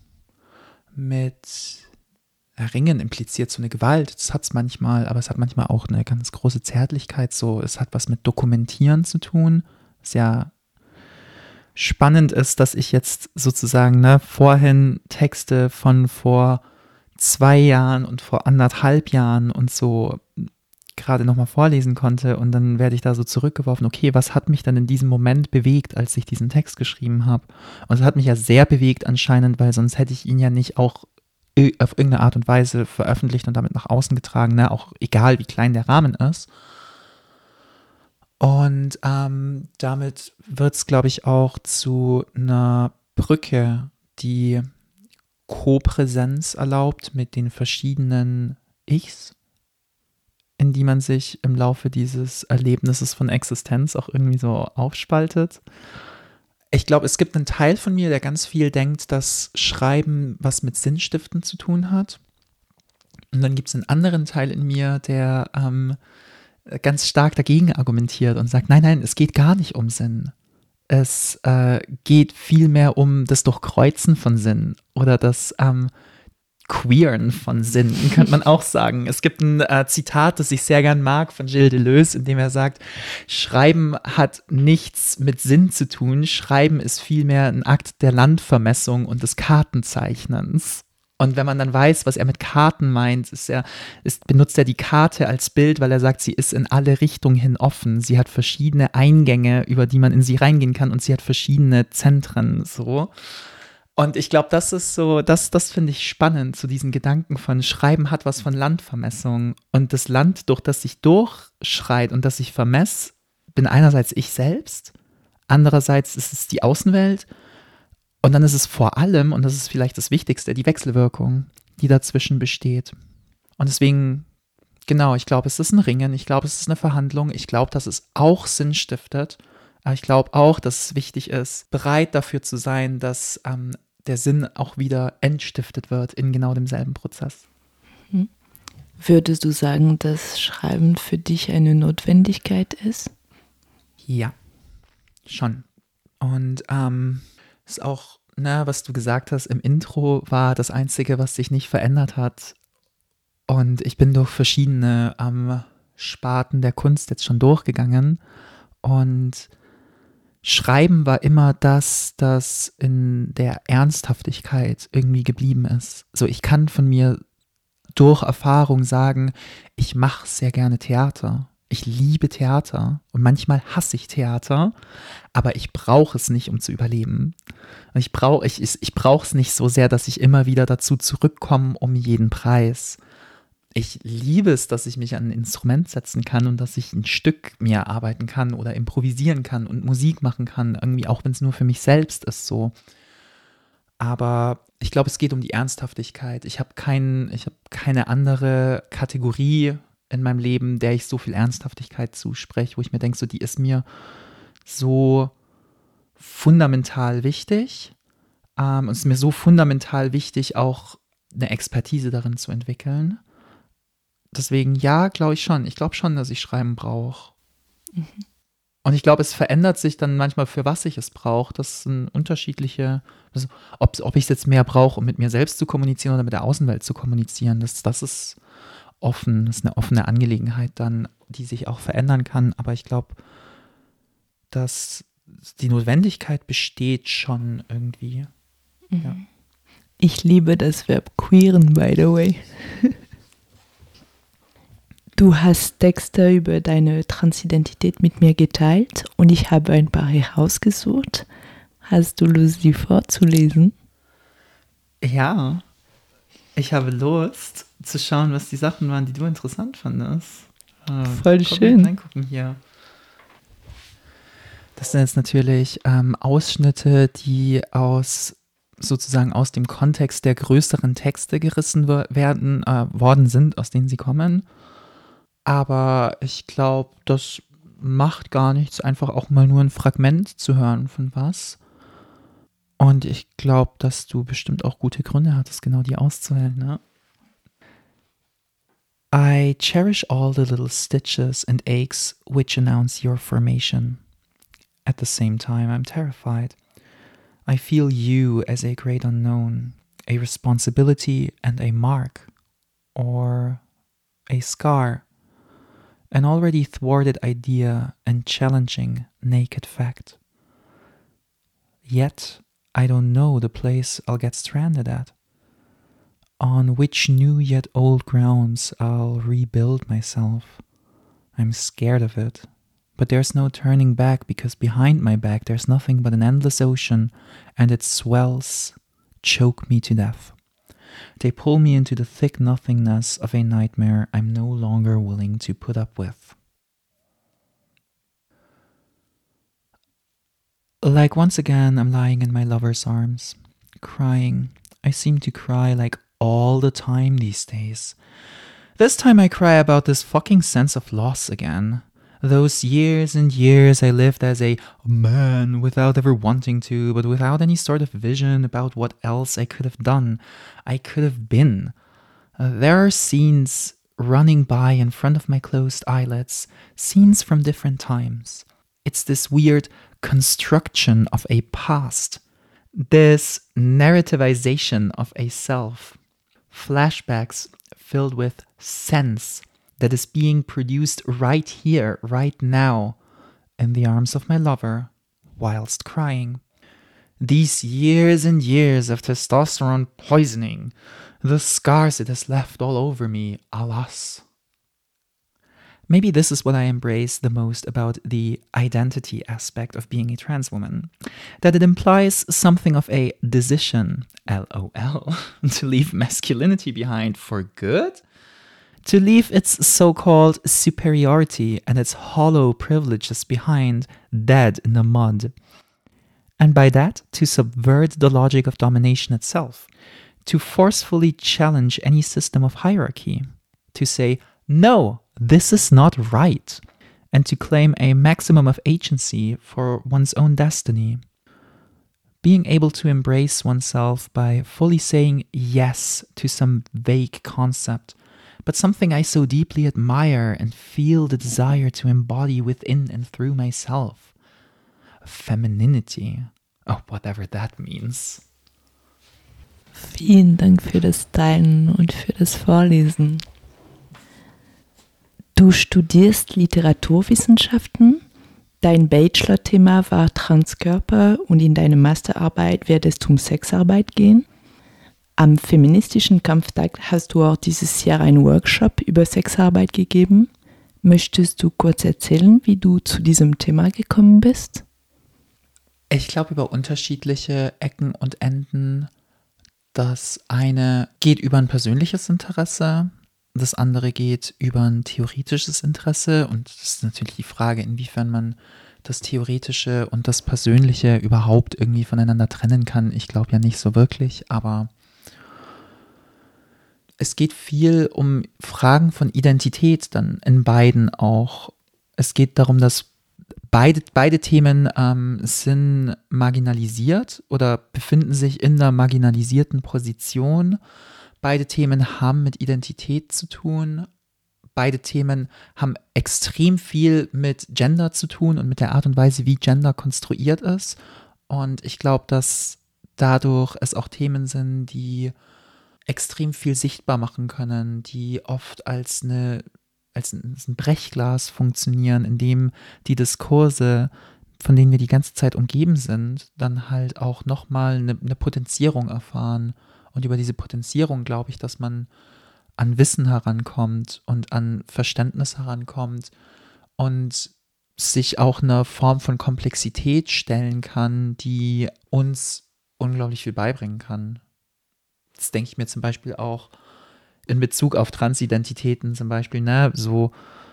mit Ringen impliziert so eine Gewalt, das hat es manchmal, aber es hat manchmal auch eine ganz große Zärtlichkeit, so, es hat was mit Dokumentieren zu tun, was ja spannend ist, dass ich jetzt sozusagen ne, vorhin Texte von vor zwei Jahren und vor anderthalb Jahren und so gerade nochmal vorlesen konnte und dann werde ich da so zurückgeworfen, okay, was hat mich dann in diesem Moment bewegt, als ich diesen Text geschrieben habe? Und es hat mich ja sehr bewegt anscheinend, weil sonst hätte ich ihn ja nicht auch auf irgendeine Art und Weise veröffentlicht und damit nach außen getragen, ne? Auch egal, wie klein der Rahmen ist. Und ähm, damit wird es, glaube ich, auch zu einer Brücke, die Kopräsenz erlaubt mit den verschiedenen Ichs, in die man sich im Laufe dieses Erlebnisses von Existenz auch irgendwie so aufspaltet. Ich glaube, es gibt einen Teil von mir, der ganz viel denkt, dass Schreiben was mit Sinnstiften zu tun hat. Und dann gibt es einen anderen Teil in mir, der ähm, ganz stark dagegen argumentiert und sagt, nein, nein, es geht gar nicht um Sinn. Es äh, geht vielmehr um das Durchkreuzen von Sinn oder das ähm, Queeren von Sinn, könnte man auch sagen. Es gibt ein äh, Zitat, das ich sehr gern mag, von Gilles Deleuze, in dem er sagt, Schreiben hat nichts mit Sinn zu tun, Schreiben ist vielmehr ein Akt der Landvermessung und des Kartenzeichnens. Und wenn man dann weiß, was er mit Karten meint, ist er, ist, benutzt er die Karte als Bild, weil er sagt, sie ist in alle Richtungen hin offen. Sie hat verschiedene Eingänge, über die man in sie reingehen kann und sie hat verschiedene Zentren, so. Und ich glaube, das ist so, das, das finde ich spannend, so diesen Gedanken von Schreiben hat was von Landvermessung. Und das Land, durch das ich durchschreit und das ich vermesse, bin einerseits ich selbst, andererseits ist es die Außenwelt und dann ist es vor allem, und das ist vielleicht das Wichtigste, die Wechselwirkung, die dazwischen besteht. Und deswegen, genau, ich glaube, es ist ein Ringen, ich glaube, es ist eine Verhandlung, ich glaube, dass es auch Sinn stiftet, aber ich glaube auch, dass es wichtig ist, bereit dafür zu sein, dass ähm, der Sinn auch wieder entstiftet wird in genau demselben Prozess. Würdest du sagen, dass Schreiben für dich eine Notwendigkeit ist? Ja, schon. Und ähm, ist auch, na, was du gesagt hast, im Intro war das Einzige, was sich nicht verändert hat. Und ich bin durch verschiedene ähm, Sparten der Kunst jetzt schon durchgegangen. Und Schreiben war immer das, das in der Ernsthaftigkeit irgendwie geblieben ist. So, ich kann von mir durch Erfahrung sagen, ich mache sehr gerne Theater. Ich Ich liebe Theater und manchmal hasse ich Theater, aber ich brauche es nicht, um zu überleben. Und ich brauche ich, ich brauche es nicht so sehr, dass ich immer wieder dazu zurückkomme, um jeden Preis. Ich liebe es, dass ich mich an ein Instrument setzen kann und dass ich ein Stück mir erarbeiten kann oder improvisieren kann und Musik machen kann, irgendwie auch wenn es nur für mich selbst ist so. Aber ich glaube, es geht um die Ernsthaftigkeit. Ich habe kein, ich habe keine andere Kategorie in meinem Leben, der ich so viel Ernsthaftigkeit zuspreche, wo ich mir denke, so die ist mir so fundamental wichtig. Ähm, und es ist mir so fundamental wichtig, auch eine Expertise darin zu entwickeln. Deswegen, ja, glaube ich schon. Ich glaube schon, dass ich Schreiben brauche. Mhm. Und ich glaube, es verändert sich dann manchmal, für was ich es brauche. Das sind unterschiedliche, also ob, ob ich es jetzt mehr brauche, um mit mir selbst zu kommunizieren oder mit der Außenwelt zu kommunizieren. Das, das ist offen, das ist eine offene Angelegenheit dann, die sich auch verändern kann. Aber ich glaube, dass die Notwendigkeit besteht schon irgendwie. Mhm. Ja. Ich liebe das Verb queeren, by the way. Du hast Texte über deine Transidentität mit mir geteilt und ich habe ein paar herausgesucht. Hast du Lust, sie vorzulesen? Ja, ich habe Lust zu schauen, was die Sachen waren, die du interessant fandest. Äh, Voll komm, schön. Reingucken hier. Das sind jetzt natürlich ähm, Ausschnitte, die aus sozusagen aus dem Kontext der größeren Texte gerissen werden, äh, worden sind, aus denen sie kommen. Aber ich glaube, das macht gar nichts, einfach auch mal nur ein Fragment zu hören von was. Und ich glaube, dass du bestimmt auch gute Gründe hattest, genau die auszuwählen, ne? I cherish all the little stitches and aches which announce your formation. At the same time, I'm terrified. I feel you as a great unknown, a responsibility and a mark, or a scar. An already thwarted idea and challenging naked fact. Yet, I don't know the place I'll get stranded at, on which new yet old grounds I'll rebuild myself. I'm scared of it, but there's no turning back because behind my back there's nothing but an endless ocean and its swells choke me to death. They pull me into the thick nothingness of a nightmare I'm no longer willing to put up with. Like once again, I'm lying in my lover's arms, crying. I seem to cry like all the time these days. This time I cry about this fucking sense of loss again. Those years and years I lived as a man without ever wanting to, but without any sort of vision about what else I could have done, I could have been. Uh, there are scenes running by in front of my closed eyelids, scenes from different times. It's this weird construction of a past, this narrativization of a self, flashbacks filled with sense that is being produced right here, right now, in the arms of my lover, whilst crying. These years and years of testosterone poisoning, the scars it has left all over me, alas. Maybe this is what I embrace the most about the identity aspect of being a trans woman, that it implies something of a decision, lol, to leave masculinity behind for good? To leave its so-called superiority and its hollow privileges behind, dead in the mud. And by that, to subvert the logic of domination itself. To forcefully challenge any system of hierarchy. To say, no, this is not right. And to claim a maximum of agency for one's own destiny. Being able to embrace oneself by fully saying yes to some vague concept, but something I so deeply admire and feel the desire to embody within and through myself. Femininity. Oh, whatever that means. Vielen Dank für das Teilen und für das Vorlesen. Du studierst Literaturwissenschaften. Dein Bachelor-Thema war Transkörper und in deiner Masterarbeit wird es um Sexarbeit gehen. Am feministischen Kampftag hast du auch dieses Jahr einen Workshop über Sexarbeit gegeben. Möchtest du kurz erzählen, wie du zu diesem Thema gekommen bist? Ich glaube über unterschiedliche Ecken und Enden. Das eine geht über ein persönliches Interesse, das andere geht über ein theoretisches Interesse und das ist natürlich die Frage, inwiefern man das Theoretische und das Persönliche überhaupt irgendwie voneinander trennen kann. Ich glaube ja nicht so wirklich, aber es geht viel um Fragen von Identität dann in beiden auch. Es geht darum, dass beide, beide Themen ähm, sind marginalisiert oder befinden sich in einer marginalisierten Position. Beide Themen haben mit Identität zu tun. Beide Themen haben extrem viel mit Gender zu tun und mit der Art und Weise, wie Gender konstruiert ist. Und ich glaube, dass dadurch es auch Themen sind, die extrem viel sichtbar machen können, die oft als, eine, als ein Brechglas funktionieren, in dem die Diskurse, von denen wir die ganze Zeit umgeben sind, dann halt auch nochmal eine, eine Potenzierung erfahren. Und über diese Potenzierung glaube ich, dass man an Wissen herankommt und an Verständnis herankommt und sich auch einer Form von Komplexität stellen kann, die uns unglaublich viel beibringen kann. Das denke ich mir zum Beispiel auch in Bezug auf Transidentitäten zum Beispiel, ne, so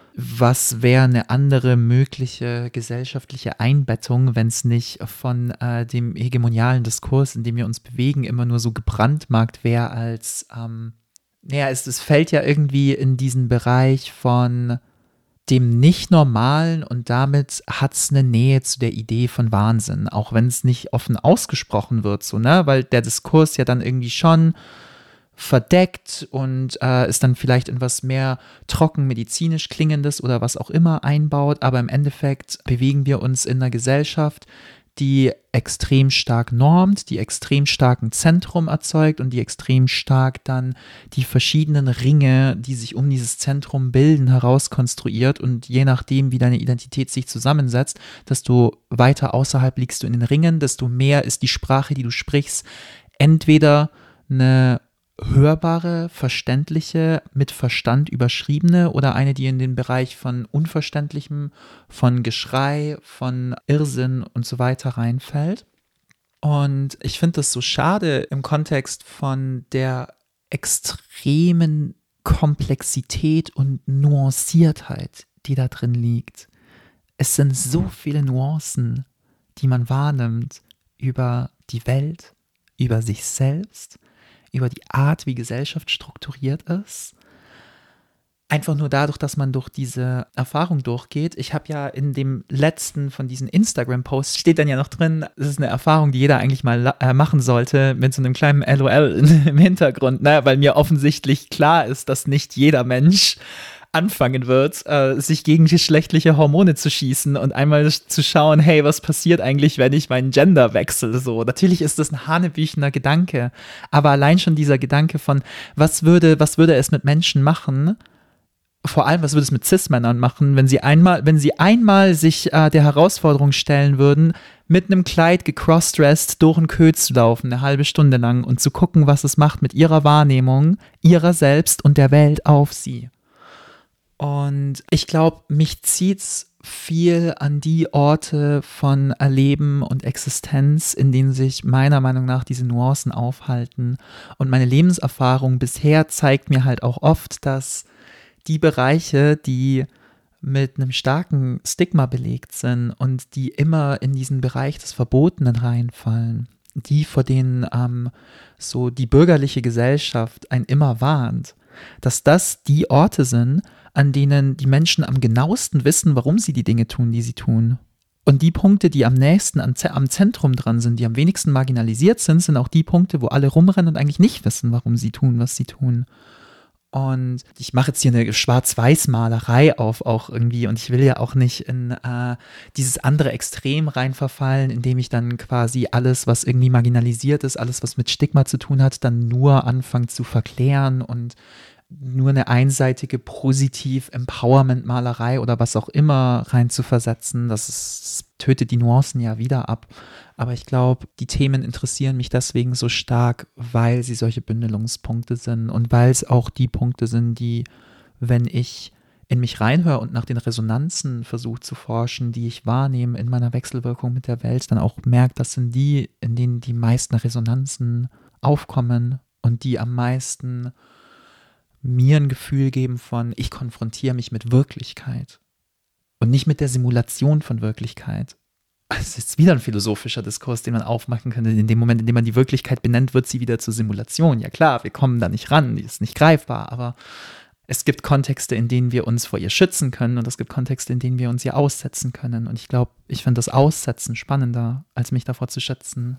was wäre eine andere mögliche gesellschaftliche Einbettung, wenn es nicht von äh, dem hegemonialen Diskurs, in dem wir uns bewegen, immer nur so gebrandmarkt wäre als, ähm, naja, es, es fällt ja irgendwie in diesen Bereich von dem Nicht-Normalen und damit hat es eine Nähe zu der Idee von Wahnsinn, auch wenn es nicht offen ausgesprochen wird, so, ne, weil der Diskurs ja dann irgendwie schon verdeckt und äh, ist dann vielleicht in was mehr trocken medizinisch klingendes oder was auch immer einbaut, aber im Endeffekt bewegen wir uns in einer Gesellschaft, die extrem stark normt, die extrem stark ein Zentrum erzeugt und die extrem stark dann die verschiedenen Ringe, die sich um dieses Zentrum bilden, herauskonstruiert und je nachdem, wie deine Identität sich zusammensetzt, desto weiter außerhalb liegst du in den Ringen, desto mehr ist die Sprache, die du sprichst, entweder eine hörbare, verständliche, mit Verstand überschriebene oder eine, die in den Bereich von Unverständlichem, von Geschrei, von Irrsinn und so weiter reinfällt. Und ich finde das so schade im Kontext von der extremen Komplexität und Nuanciertheit, die da drin liegt. Es sind so viele Nuancen, die man wahrnimmt über die Welt, über sich selbst, über die Art, wie Gesellschaft strukturiert ist. Einfach nur dadurch, dass man durch diese Erfahrung durchgeht. Ich habe ja in dem letzten von diesen Instagram-Posts, steht dann ja noch drin, das ist eine Erfahrung, die jeder eigentlich mal äh, machen sollte, mit so einem kleinen L O L in, im Hintergrund, ne? Weil mir offensichtlich klar ist, dass nicht jeder Mensch anfangen wird, äh, sich gegen geschlechtliche Hormone zu schießen und einmal zu schauen, hey, was passiert eigentlich, wenn ich meinen Gender wechsle? So, natürlich ist das ein hanebüchener Gedanke, aber allein schon dieser Gedanke von, was würde, was würde es mit Menschen machen, vor allem, was würde es mit Cis-Männern machen, wenn sie einmal, wenn sie einmal sich äh, der Herausforderung stellen würden, mit einem Kleid gecrossdressed durch einen Kö zu laufen, eine halbe Stunde lang und zu gucken, was es macht mit ihrer Wahrnehmung, ihrer selbst und der Welt auf sie. Und ich glaube, mich zieht's viel an die Orte von Erleben und Existenz, in denen sich meiner Meinung nach diese Nuancen aufhalten. Und meine Lebenserfahrung bisher zeigt mir halt auch oft, dass die Bereiche, die mit einem starken Stigma belegt sind und die immer in diesen Bereich des Verbotenen reinfallen, die vor denen ähm, so die bürgerliche Gesellschaft einen immer warnt, dass das die Orte sind, an denen die Menschen am genauesten wissen, warum sie die Dinge tun, die sie tun. Und die Punkte, die am nächsten an, am Zentrum dran sind, die am wenigsten marginalisiert sind, sind auch die Punkte, wo alle rumrennen und eigentlich nicht wissen, warum sie tun, was sie tun. Und ich mache jetzt hier eine Schwarz-Weiß-Malerei auf auch irgendwie und ich will ja auch nicht in äh, dieses andere Extrem rein verfallen, indem ich dann quasi alles, was irgendwie marginalisiert ist, alles, was mit Stigma zu tun hat, dann nur anfange zu verklären und nur eine einseitige Positiv-Empowerment-Malerei oder was auch immer rein zu versetzen, das, ist, das tötet die Nuancen ja wieder ab. Aber ich glaube, die Themen interessieren mich deswegen so stark, weil sie solche Bündelungspunkte sind und weil es auch die Punkte sind, die, wenn ich in mich reinhöre und nach den Resonanzen versuche zu forschen, die ich wahrnehme in meiner Wechselwirkung mit der Welt, dann auch merke, das sind die, in denen die meisten Resonanzen aufkommen und die am meisten mir ein Gefühl geben von, ich konfrontiere mich mit Wirklichkeit und nicht mit der Simulation von Wirklichkeit. Es ist wieder ein philosophischer Diskurs, den man aufmachen könnte. In dem Moment, in dem man die Wirklichkeit benennt, wird sie wieder zur Simulation. Ja klar, wir kommen da nicht ran, die ist nicht greifbar, aber es gibt Kontexte, in denen wir uns vor ihr schützen können und es gibt Kontexte, in denen wir uns ihr aussetzen können. Und ich glaube, ich finde das Aussetzen spannender, als mich davor zu schützen.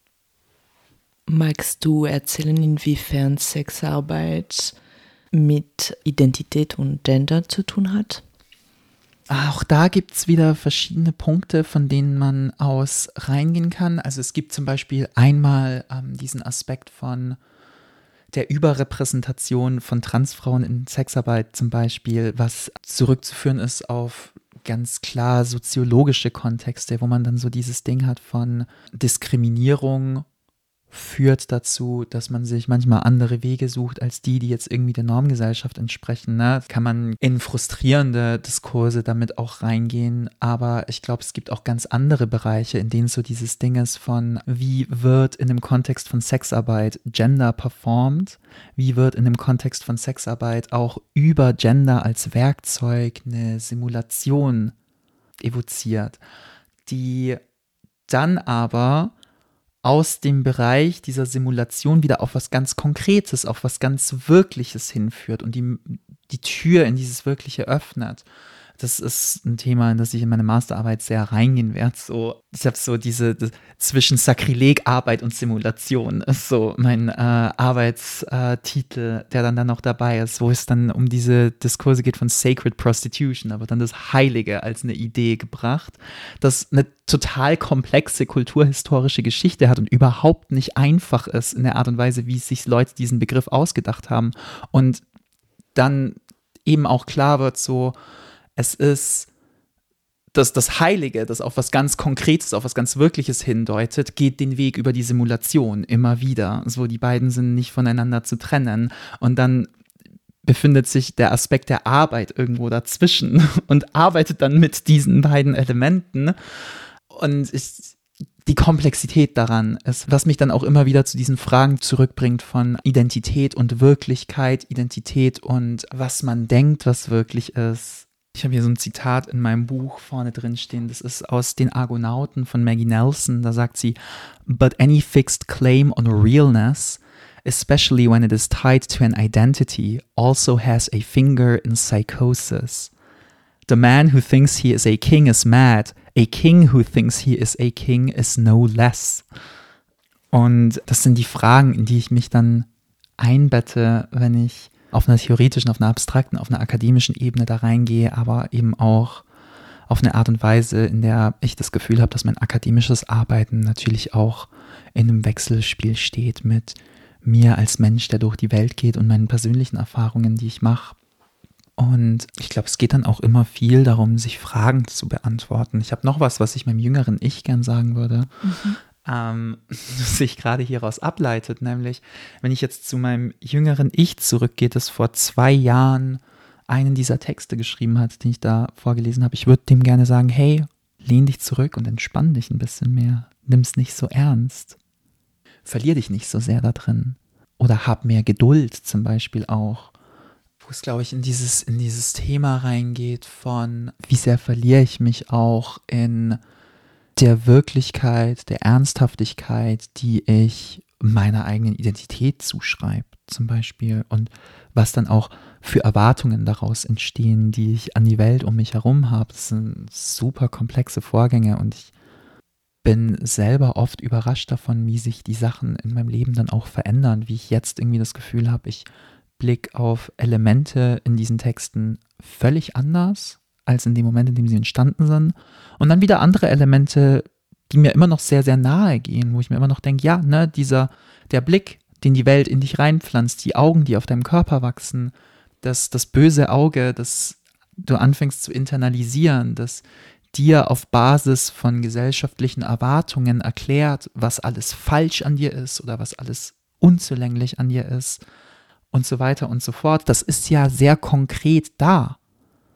Magst du erzählen, inwiefern Sexarbeit mit Identität und Gender zu tun hat? Auch da gibt es wieder verschiedene Punkte, von denen man aus reingehen kann. Also es gibt zum Beispiel einmal ähm, diesen Aspekt von der Überrepräsentation von Transfrauen in Sexarbeit zum Beispiel, was zurückzuführen ist auf ganz klar soziologische Kontexte, wo man dann so dieses Ding hat von Diskriminierung führt dazu, dass man sich manchmal andere Wege sucht, als die, die jetzt irgendwie der Normgesellschaft entsprechen. Ne? Kann man in frustrierende Diskurse damit auch reingehen, aber ich glaube, es gibt auch ganz andere Bereiche, in denen so dieses Ding ist von, wie wird in dem Kontext von Sexarbeit Gender performt, wie wird in dem Kontext von Sexarbeit auch über Gender als Werkzeug eine Simulation evoziert, die dann aber aus dem Bereich dieser Simulation wieder auf was ganz Konkretes, auf was ganz Wirkliches hinführt und die, die Tür in dieses Wirkliche öffnet. Das ist ein Thema, in das ich in meine Masterarbeit sehr reingehen werde. So, ich habe so diese das, zwischen Sakrileg, Arbeit und Simulation ist so mein äh, Arbeitstitel, der dann, dann noch dabei ist, wo es dann um diese Diskurse geht von Sacred Prostitution, aber dann das Heilige als eine Idee gebracht, das eine total komplexe kulturhistorische Geschichte hat und überhaupt nicht einfach ist in der Art und Weise, wie sich Leute diesen Begriff ausgedacht haben. Und dann eben auch klar wird so, es ist das, das Heilige, das auf was ganz Konkretes, auf was ganz Wirkliches hindeutet, geht den Weg über die Simulation immer wieder. So, die beiden sind nicht voneinander zu trennen. Und dann befindet sich der Aspekt der Arbeit irgendwo dazwischen und arbeitet dann mit diesen beiden Elementen. Und ich, die Komplexität daran ist, was mich dann auch immer wieder zu diesen Fragen zurückbringt von Identität und Wirklichkeit, Identität und was man denkt, was wirklich ist. Ich habe hier so ein Zitat in meinem Buch vorne drin stehen, das ist aus den Argonauten von Maggie Nelson, da sagt sie, "But any fixed claim on realness, especially when it is tied to an identity, also has a finger in psychosis. The man who thinks he is a king is mad, a king who thinks he is a king is no less." Und das sind die Fragen, in die ich mich dann einbette, wenn ich auf einer theoretischen, auf einer abstrakten, auf einer akademischen Ebene da reingehe, aber eben auch auf eine Art und Weise, in der ich das Gefühl habe, dass mein akademisches Arbeiten natürlich auch in einem Wechselspiel steht mit mir als Mensch, der durch die Welt geht und meinen persönlichen Erfahrungen, die ich mache. Und ich glaube, es geht dann auch immer viel darum, sich Fragen zu beantworten. Ich habe noch was, was ich meinem jüngeren Ich gern sagen würde. Mhm. Ähm, das sich gerade hieraus ableitet, nämlich, wenn ich jetzt zu meinem jüngeren Ich zurückgehe, das vor zwei Jahren einen dieser Texte geschrieben hat, den ich da vorgelesen habe, ich würde dem gerne sagen, hey, lehn dich zurück und entspann dich ein bisschen mehr. Nimm's nicht so ernst. Verlier dich nicht so sehr da drin. Oder hab mehr Geduld zum Beispiel auch. Wo es, glaube ich, in dieses, in dieses Thema reingeht von, wie sehr verliere ich mich auch in der Wirklichkeit, der Ernsthaftigkeit, die ich meiner eigenen Identität zuschreibe, zum Beispiel. Und was dann auch für Erwartungen daraus entstehen, die ich an die Welt um mich herum habe. Das sind super komplexe Vorgänge und ich bin selber oft überrascht davon, wie sich die Sachen in meinem Leben dann auch verändern, wie ich jetzt irgendwie das Gefühl habe, ich blicke auf Elemente in diesen Texten völlig anders als in dem Moment, in dem sie entstanden sind. Und dann wieder andere Elemente, die mir immer noch sehr, sehr nahe gehen, wo ich mir immer noch denke, ja, ne, dieser, der Blick, den die Welt in dich reinpflanzt, die Augen, die auf deinem Körper wachsen, das, das böse Auge, das du anfängst zu internalisieren, das dir auf Basis von gesellschaftlichen Erwartungen erklärt, was alles falsch an dir ist oder was alles unzulänglich an dir ist und so weiter und so fort. Das ist ja sehr konkret da.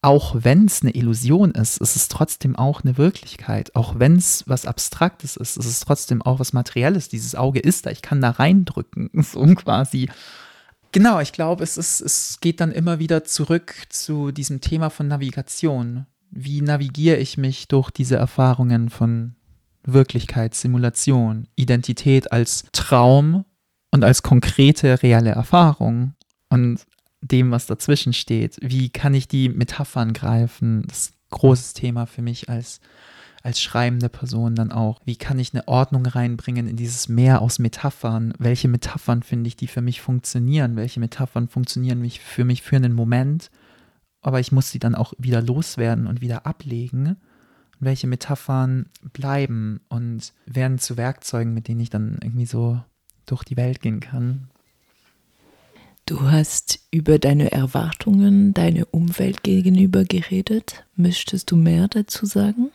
auch wenn es eine Illusion ist, ist es trotzdem auch eine Wirklichkeit. Auch wenn es was Abstraktes ist, ist es trotzdem auch was Materielles. Dieses Auge ist da, ich kann da reindrücken, so quasi. Genau, ich glaube, es ist, es geht dann immer wieder zurück zu diesem Thema von Navigation. Wie navigiere ich mich durch diese Erfahrungen von Wirklichkeit, Simulation, Identität als Traum und als konkrete, reelle Erfahrung und dem, was dazwischen steht. Wie kann ich die Metaphern greifen? Das ist ein großes Thema für mich als, als schreibende Person dann auch. Wie kann ich eine Ordnung reinbringen in dieses Meer aus Metaphern? Welche Metaphern finde ich, die für mich funktionieren? Welche Metaphern funktionieren mich für mich für einen Moment? Aber ich muss sie dann auch wieder loswerden und wieder ablegen. Und welche Metaphern bleiben und werden zu Werkzeugen, mit denen ich dann irgendwie so durch die Welt gehen kann. Du hast über deine Erwartungen, deine Umwelt gegenüber geredet. Möchtest du mehr dazu sagen?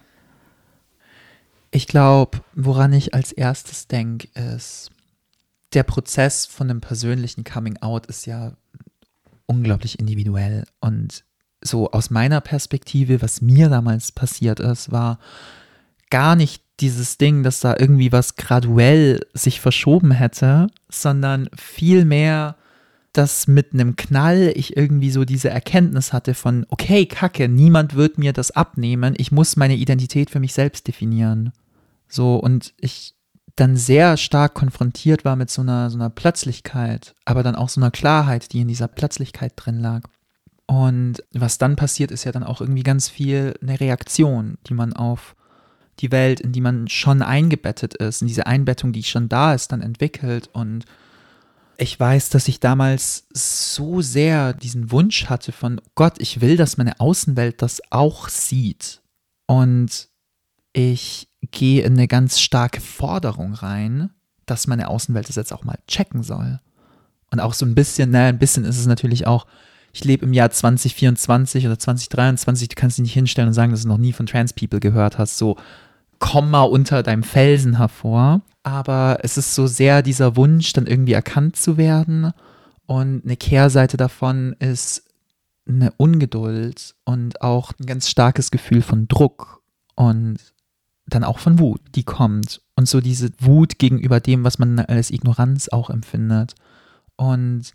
Ich glaube, woran ich als erstes denke, ist, der Prozess von einem persönlichen Coming-out ist ja unglaublich individuell. Und so aus meiner Perspektive, was mir damals passiert ist, war gar nicht dieses Ding, dass da irgendwie was graduell sich verschoben hätte, sondern vielmehr, dass mit einem Knall ich irgendwie so diese Erkenntnis hatte von, okay, Kacke, niemand wird mir das abnehmen, ich muss meine Identität für mich selbst definieren. So, und ich dann sehr stark konfrontiert war mit so einer, so einer Plötzlichkeit, aber dann auch so einer Klarheit, die in dieser Plötzlichkeit drin lag. Und was dann passiert, ist ja dann auch irgendwie ganz viel eine Reaktion, die man auf die Welt, in die man schon eingebettet ist, in diese Einbettung, die schon da ist, dann entwickelt. Und ich weiß, dass ich damals so sehr diesen Wunsch hatte von, oh Gott, ich will, dass meine Außenwelt das auch sieht. Und ich gehe in eine ganz starke Forderung rein, dass meine Außenwelt das jetzt auch mal checken soll. Und auch so ein bisschen, ne, ein bisschen ist es natürlich auch, ich lebe im Jahr zwanzig vierundzwanzig oder zwanzig dreiundzwanzig, du kannst dich nicht hinstellen und sagen, dass du noch nie von Trans People gehört hast, so komm mal unter deinem Felsen hervor. Aber es ist so sehr dieser Wunsch, dann irgendwie erkannt zu werden. Und eine Kehrseite davon ist eine Ungeduld und auch ein ganz starkes Gefühl von Druck und dann auch von Wut, die kommt. Und so diese Wut gegenüber dem, was man als Ignoranz auch empfindet. Und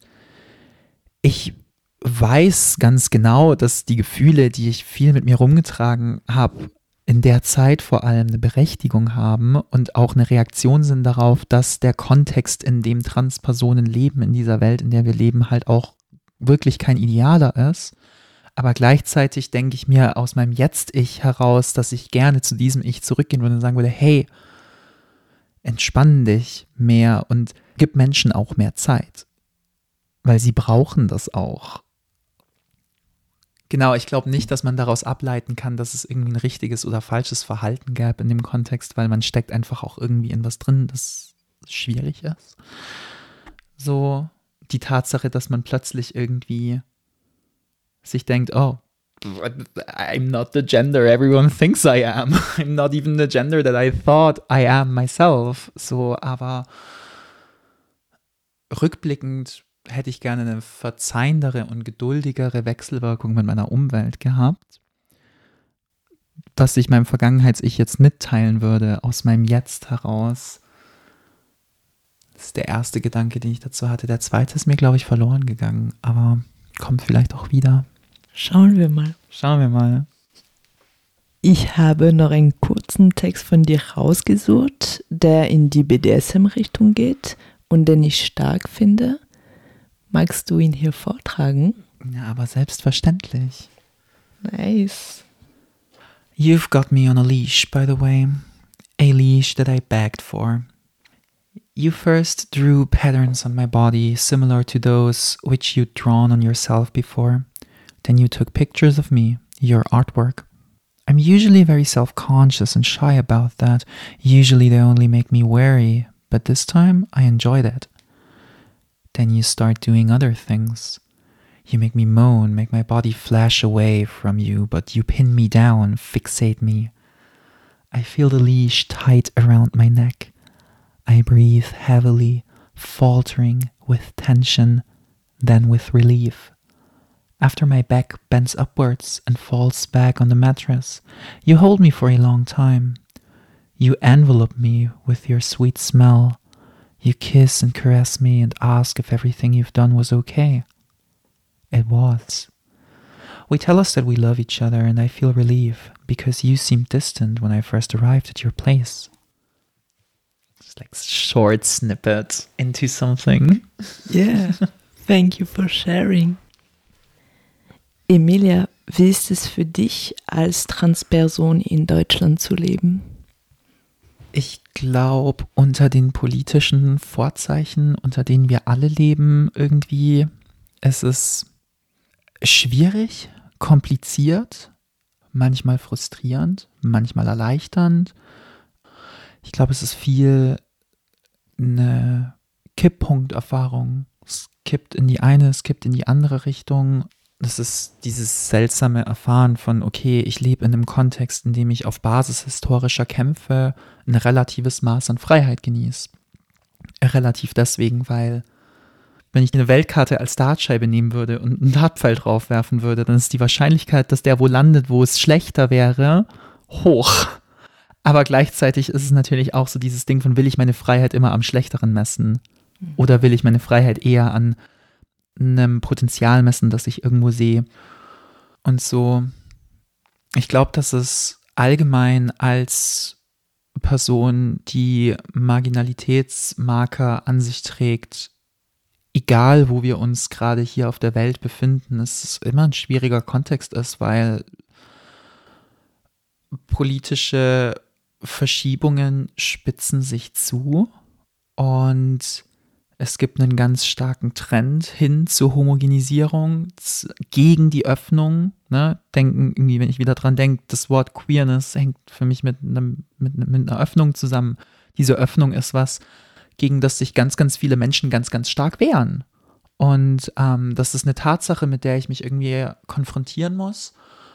ich weiß ganz genau, dass die Gefühle, die ich viel mit mir rumgetragen habe, in der Zeit vor allem eine Berechtigung haben und auch eine Reaktion sind darauf, dass der Kontext, in dem Transpersonen leben, in dieser Welt, in der wir leben, halt auch wirklich kein idealer ist. Aber gleichzeitig denke ich mir aus meinem Jetzt-Ich heraus, dass ich gerne zu diesem Ich zurückgehen würde und sagen würde, hey, entspann dich mehr und gib Menschen auch mehr Zeit. Weil sie brauchen das auch. Genau, ich glaube nicht, dass man daraus ableiten kann, dass es irgendwie ein richtiges oder falsches Verhalten gab in dem Kontext, weil man steckt einfach auch irgendwie in was drin, das schwierig ist. So die Tatsache, dass man plötzlich irgendwie sich denkt, oh, I'm not the gender everyone thinks I am. I'm not even the gender that I thought I am myself. So, aber rückblickend hätte ich gerne eine verzeihendere und geduldigere Wechselwirkung mit meiner Umwelt gehabt, was ich meinem Vergangenheits-Ich jetzt mitteilen würde, aus meinem Jetzt heraus. Das ist der erste Gedanke, den ich dazu hatte. Der zweite ist mir, glaube ich, verloren gegangen, aber kommt vielleicht auch wieder. Schauen wir mal. Schauen wir mal. Ich habe noch einen kurzen Text von dir rausgesucht, der in die B D S M-Richtung geht und den ich stark finde. Magst du ihn hier vortragen? Ja, aber selbstverständlich. Nice. You've got me on a leash, by the way. A leash that I begged for. You first drew patterns on my body similar to those which you'd drawn on yourself before. Then you took pictures of me, your artwork. I'm usually very self-conscious and shy about that. Usually they only make me wary, but this time I enjoyed it. Then you start doing other things. You make me moan, make my body flash away from you, but you pin me down, fixate me. I feel the leash tight around my neck. I breathe heavily, faltering with tension, then with relief. After my back bends upwards and falls back on the mattress, you hold me for a long time. You envelope me with your sweet smell. You kiss and caress me and ask if everything you've done was okay. It was. We tell us that we love each other, and I feel relief because you seemed distant when I first arrived at your place. Just like short snippet into something. Yeah, thank you for sharing. Emilia, wie ist es für dich, als Transperson in Deutschland zu leben? Ich glaube, unter den politischen Vorzeichen, unter denen wir alle leben, irgendwie, es ist schwierig, kompliziert, manchmal frustrierend, manchmal erleichternd. Ich glaube, es ist viel eine Kipppunkterfahrung. Es kippt in die eine, es kippt in die andere Richtung. Das ist dieses seltsame Erfahren von, okay, ich lebe in einem Kontext, in dem ich auf Basis historischer Kämpfe ein relatives Maß an Freiheit genieße. Relativ deswegen, weil wenn ich eine Weltkarte als Dartscheibe nehmen würde und einen Dartpfeil draufwerfen würde, dann ist die Wahrscheinlichkeit, dass der wo landet, wo es schlechter wäre, hoch. Aber gleichzeitig ist es natürlich auch so dieses Ding von, will ich meine Freiheit immer am Schlechteren messen? Oder will ich meine Freiheit eher an einem Potenzial messen, das ich irgendwo sehe? Und so, ich glaube, dass es allgemein als Person, die Marginalitätsmarker an sich trägt, egal wo wir uns gerade hier auf der Welt befinden, es immer ein schwieriger Kontext ist, weil politische Verschiebungen spitzen sich zu und es gibt einen ganz starken Trend hin zur Homogenisierung, gegen die Öffnung. Ne? Denken irgendwie, wenn ich wieder dran denke, das Wort Queerness hängt für mich mit, einem, mit, mit einer Öffnung zusammen. Diese Öffnung ist was, gegen das sich ganz, ganz viele Menschen ganz, ganz stark wehren. Und ähm, das ist eine Tatsache, mit der ich mich irgendwie konfrontieren muss.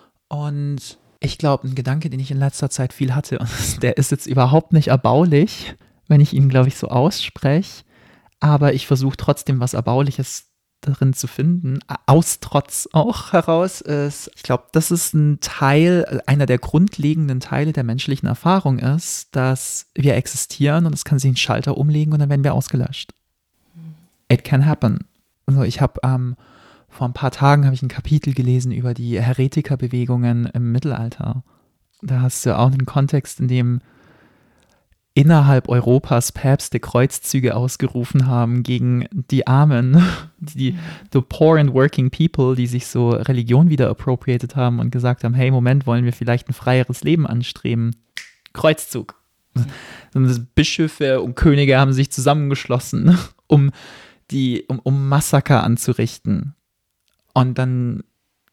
Und ich glaube, ein Gedanke, den ich in letzter Zeit viel hatte, und der ist jetzt überhaupt nicht erbaulich, wenn ich ihn, glaube ich, so ausspreche, aber ich versuche trotzdem was Erbauliches darin zu finden, aus Trotz auch heraus ist, ich glaube, das ist ein Teil, einer der grundlegenden Teile der menschlichen Erfahrung ist, dass wir existieren und es kann sich einen Schalter umlegen und dann werden wir ausgelöscht. It can happen. Also ich habe ähm, vor ein paar Tagen habe ich ein Kapitel gelesen über die Heretikerbewegungen im Mittelalter. Da hast du auch einen Kontext, in dem innerhalb Europas Päpste Kreuzzüge ausgerufen haben gegen die Armen, die the poor and working people, die sich so Religion wieder appropriated haben und gesagt haben, hey, Moment, wollen wir vielleicht ein freieres Leben anstreben? Kreuzzug. Mhm. Bischöfe und Könige haben sich zusammengeschlossen, um die, um, um Massaker anzurichten. Und dann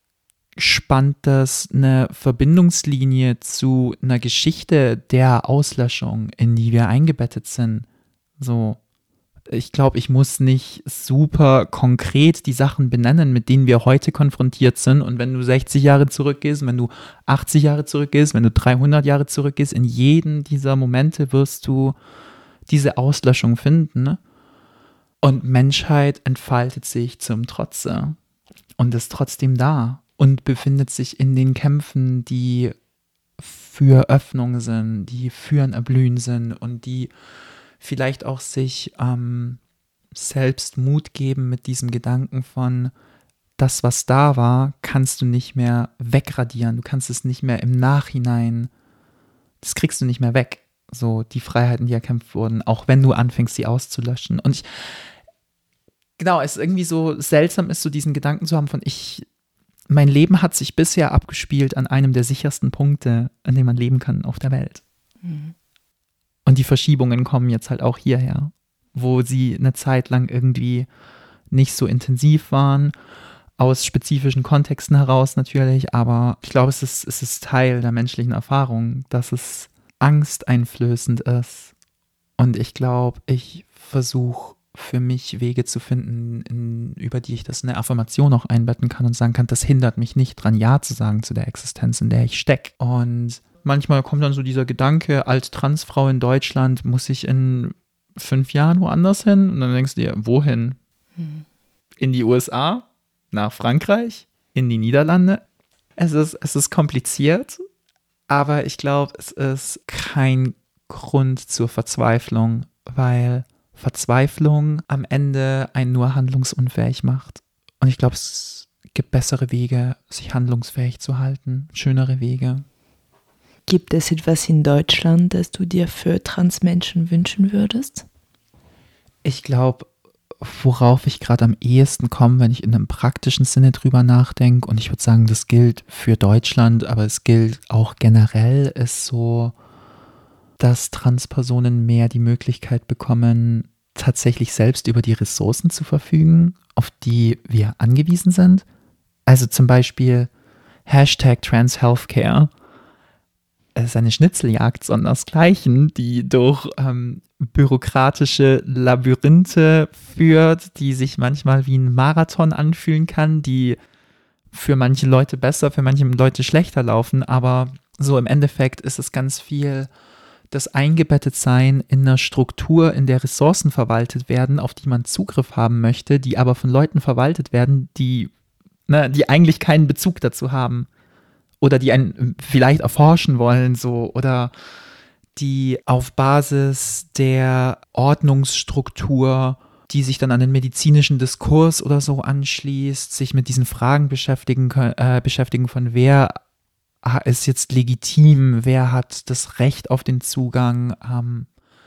spannt das eine Verbindungslinie zu einer Geschichte der Auslöschung, in die wir eingebettet sind. So, ich glaube, ich muss nicht super konkret die Sachen benennen, mit denen wir heute konfrontiert sind. Und wenn du sechzig Jahre zurückgehst, wenn du achtzig Jahre zurückgehst, wenn du dreihundert Jahre zurückgehst, in jedem dieser Momente wirst du diese Auslöschung finden. Ne? Und Menschheit entfaltet sich zum Trotze und ist trotzdem da. Und befindet sich in den Kämpfen, die für Öffnung sind, die für ein Erblühen sind und die vielleicht auch sich ähm, selbst Mut geben mit diesem Gedanken von, das, was da war, kannst du nicht mehr wegradieren. Du kannst es nicht mehr im Nachhinein, das kriegst du nicht mehr weg. So die Freiheiten, die erkämpft wurden, auch wenn du anfängst, sie auszulöschen. Und ich, genau, es irgendwie so seltsam ist, so diesen Gedanken zu haben von, ich Mein Leben hat sich bisher abgespielt an einem der sichersten Punkte, an dem man leben kann auf der Welt. Mhm. Und die Verschiebungen kommen jetzt halt auch hierher, wo sie eine Zeit lang irgendwie nicht so intensiv waren, aus spezifischen Kontexten heraus natürlich, aber ich glaube, es ist, es ist Teil der menschlichen Erfahrung, dass es angsteinflößend ist. Und ich glaube, ich versuche für mich Wege zu finden, in, über die ich das in eine Affirmation auch einbetten kann und sagen kann, das hindert mich nicht dran, Ja zu sagen zu der Existenz, in der ich stecke. Und manchmal kommt dann so dieser Gedanke, als Transfrau in Deutschland muss ich in fünf Jahren woanders hin? Und dann denkst du dir, wohin? Hm. In die U S A? Nach Frankreich? in die Niederlande. Es ist, es ist kompliziert, aber ich glaube, es ist kein Grund zur Verzweiflung, weil Verzweiflung am Ende einen nur handlungsunfähig macht. Und ich glaube, es gibt bessere Wege, sich handlungsfähig zu halten, schönere Wege. Gibt es etwas in Deutschland, das du dir für Transmenschen wünschen würdest? Ich glaube, worauf ich gerade am ehesten komme, wenn ich in einem praktischen Sinne drüber nachdenke, und ich würde sagen, das gilt für Deutschland, aber es gilt auch generell, ist so, dass Transpersonen mehr die Möglichkeit bekommen, tatsächlich selbst über die Ressourcen zu verfügen, auf die wir angewiesen sind. Also zum Beispiel Hashtag TransHealthcare. Es ist eine Schnitzeljagd sondersgleichen, die durch ähm, bürokratische Labyrinthe führt, die sich manchmal wie ein Marathon anfühlen kann, die für manche Leute besser, für manche Leute schlechter laufen, aber so im Endeffekt ist es ganz viel das Eingebettetsein in einer Struktur, in der Ressourcen verwaltet werden, auf die man Zugriff haben möchte, die aber von Leuten verwaltet werden, die, ne, die eigentlich keinen Bezug dazu haben oder die einen vielleicht erforschen wollen, so, oder die auf Basis der Ordnungsstruktur, die sich dann an den medizinischen Diskurs oder so anschließt, sich mit diesen Fragen beschäftigen, äh, beschäftigen von wer ist jetzt legitim, wer hat das Recht auf den Zugang. Ähm,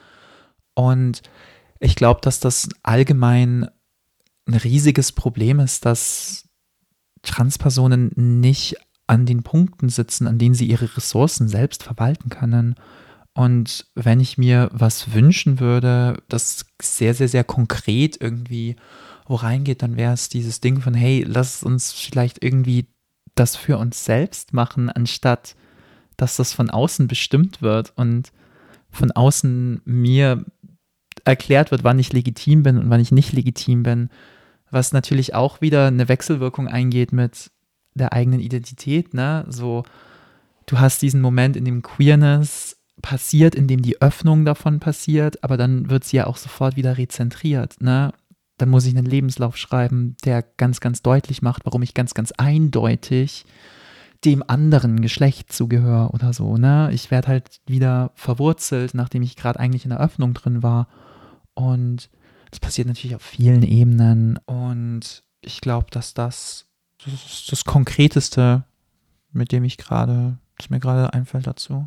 und ich glaube, dass das allgemein ein riesiges Problem ist, dass Transpersonen nicht an den Punkten sitzen, an denen sie ihre Ressourcen selbst verwalten können. Und wenn ich mir was wünschen würde, das sehr, sehr, sehr konkret irgendwie wo reingeht, dann wäre es dieses Ding von, hey, lass uns vielleicht irgendwie das für uns selbst machen, anstatt dass das von außen bestimmt wird und von außen mir erklärt wird, wann ich legitim bin und wann ich nicht legitim bin, was natürlich auch wieder eine Wechselwirkung eingeht mit der eigenen Identität, ne? So, du hast diesen Moment, in dem Queerness passiert, in dem die Öffnung davon passiert, aber dann wird sie ja auch sofort wieder rezentriert, ne? Dann muss ich einen Lebenslauf schreiben, der ganz, ganz deutlich macht, warum ich ganz, ganz eindeutig dem anderen Geschlecht zugehöre oder so, ne? Ich werde halt wieder verwurzelt, nachdem ich gerade eigentlich in der Öffnung drin war. Und das passiert natürlich auf vielen Ebenen. Und ich glaube, dass das, das ist das Konkreteste, mit dem ich gerade, das mir gerade einfällt dazu.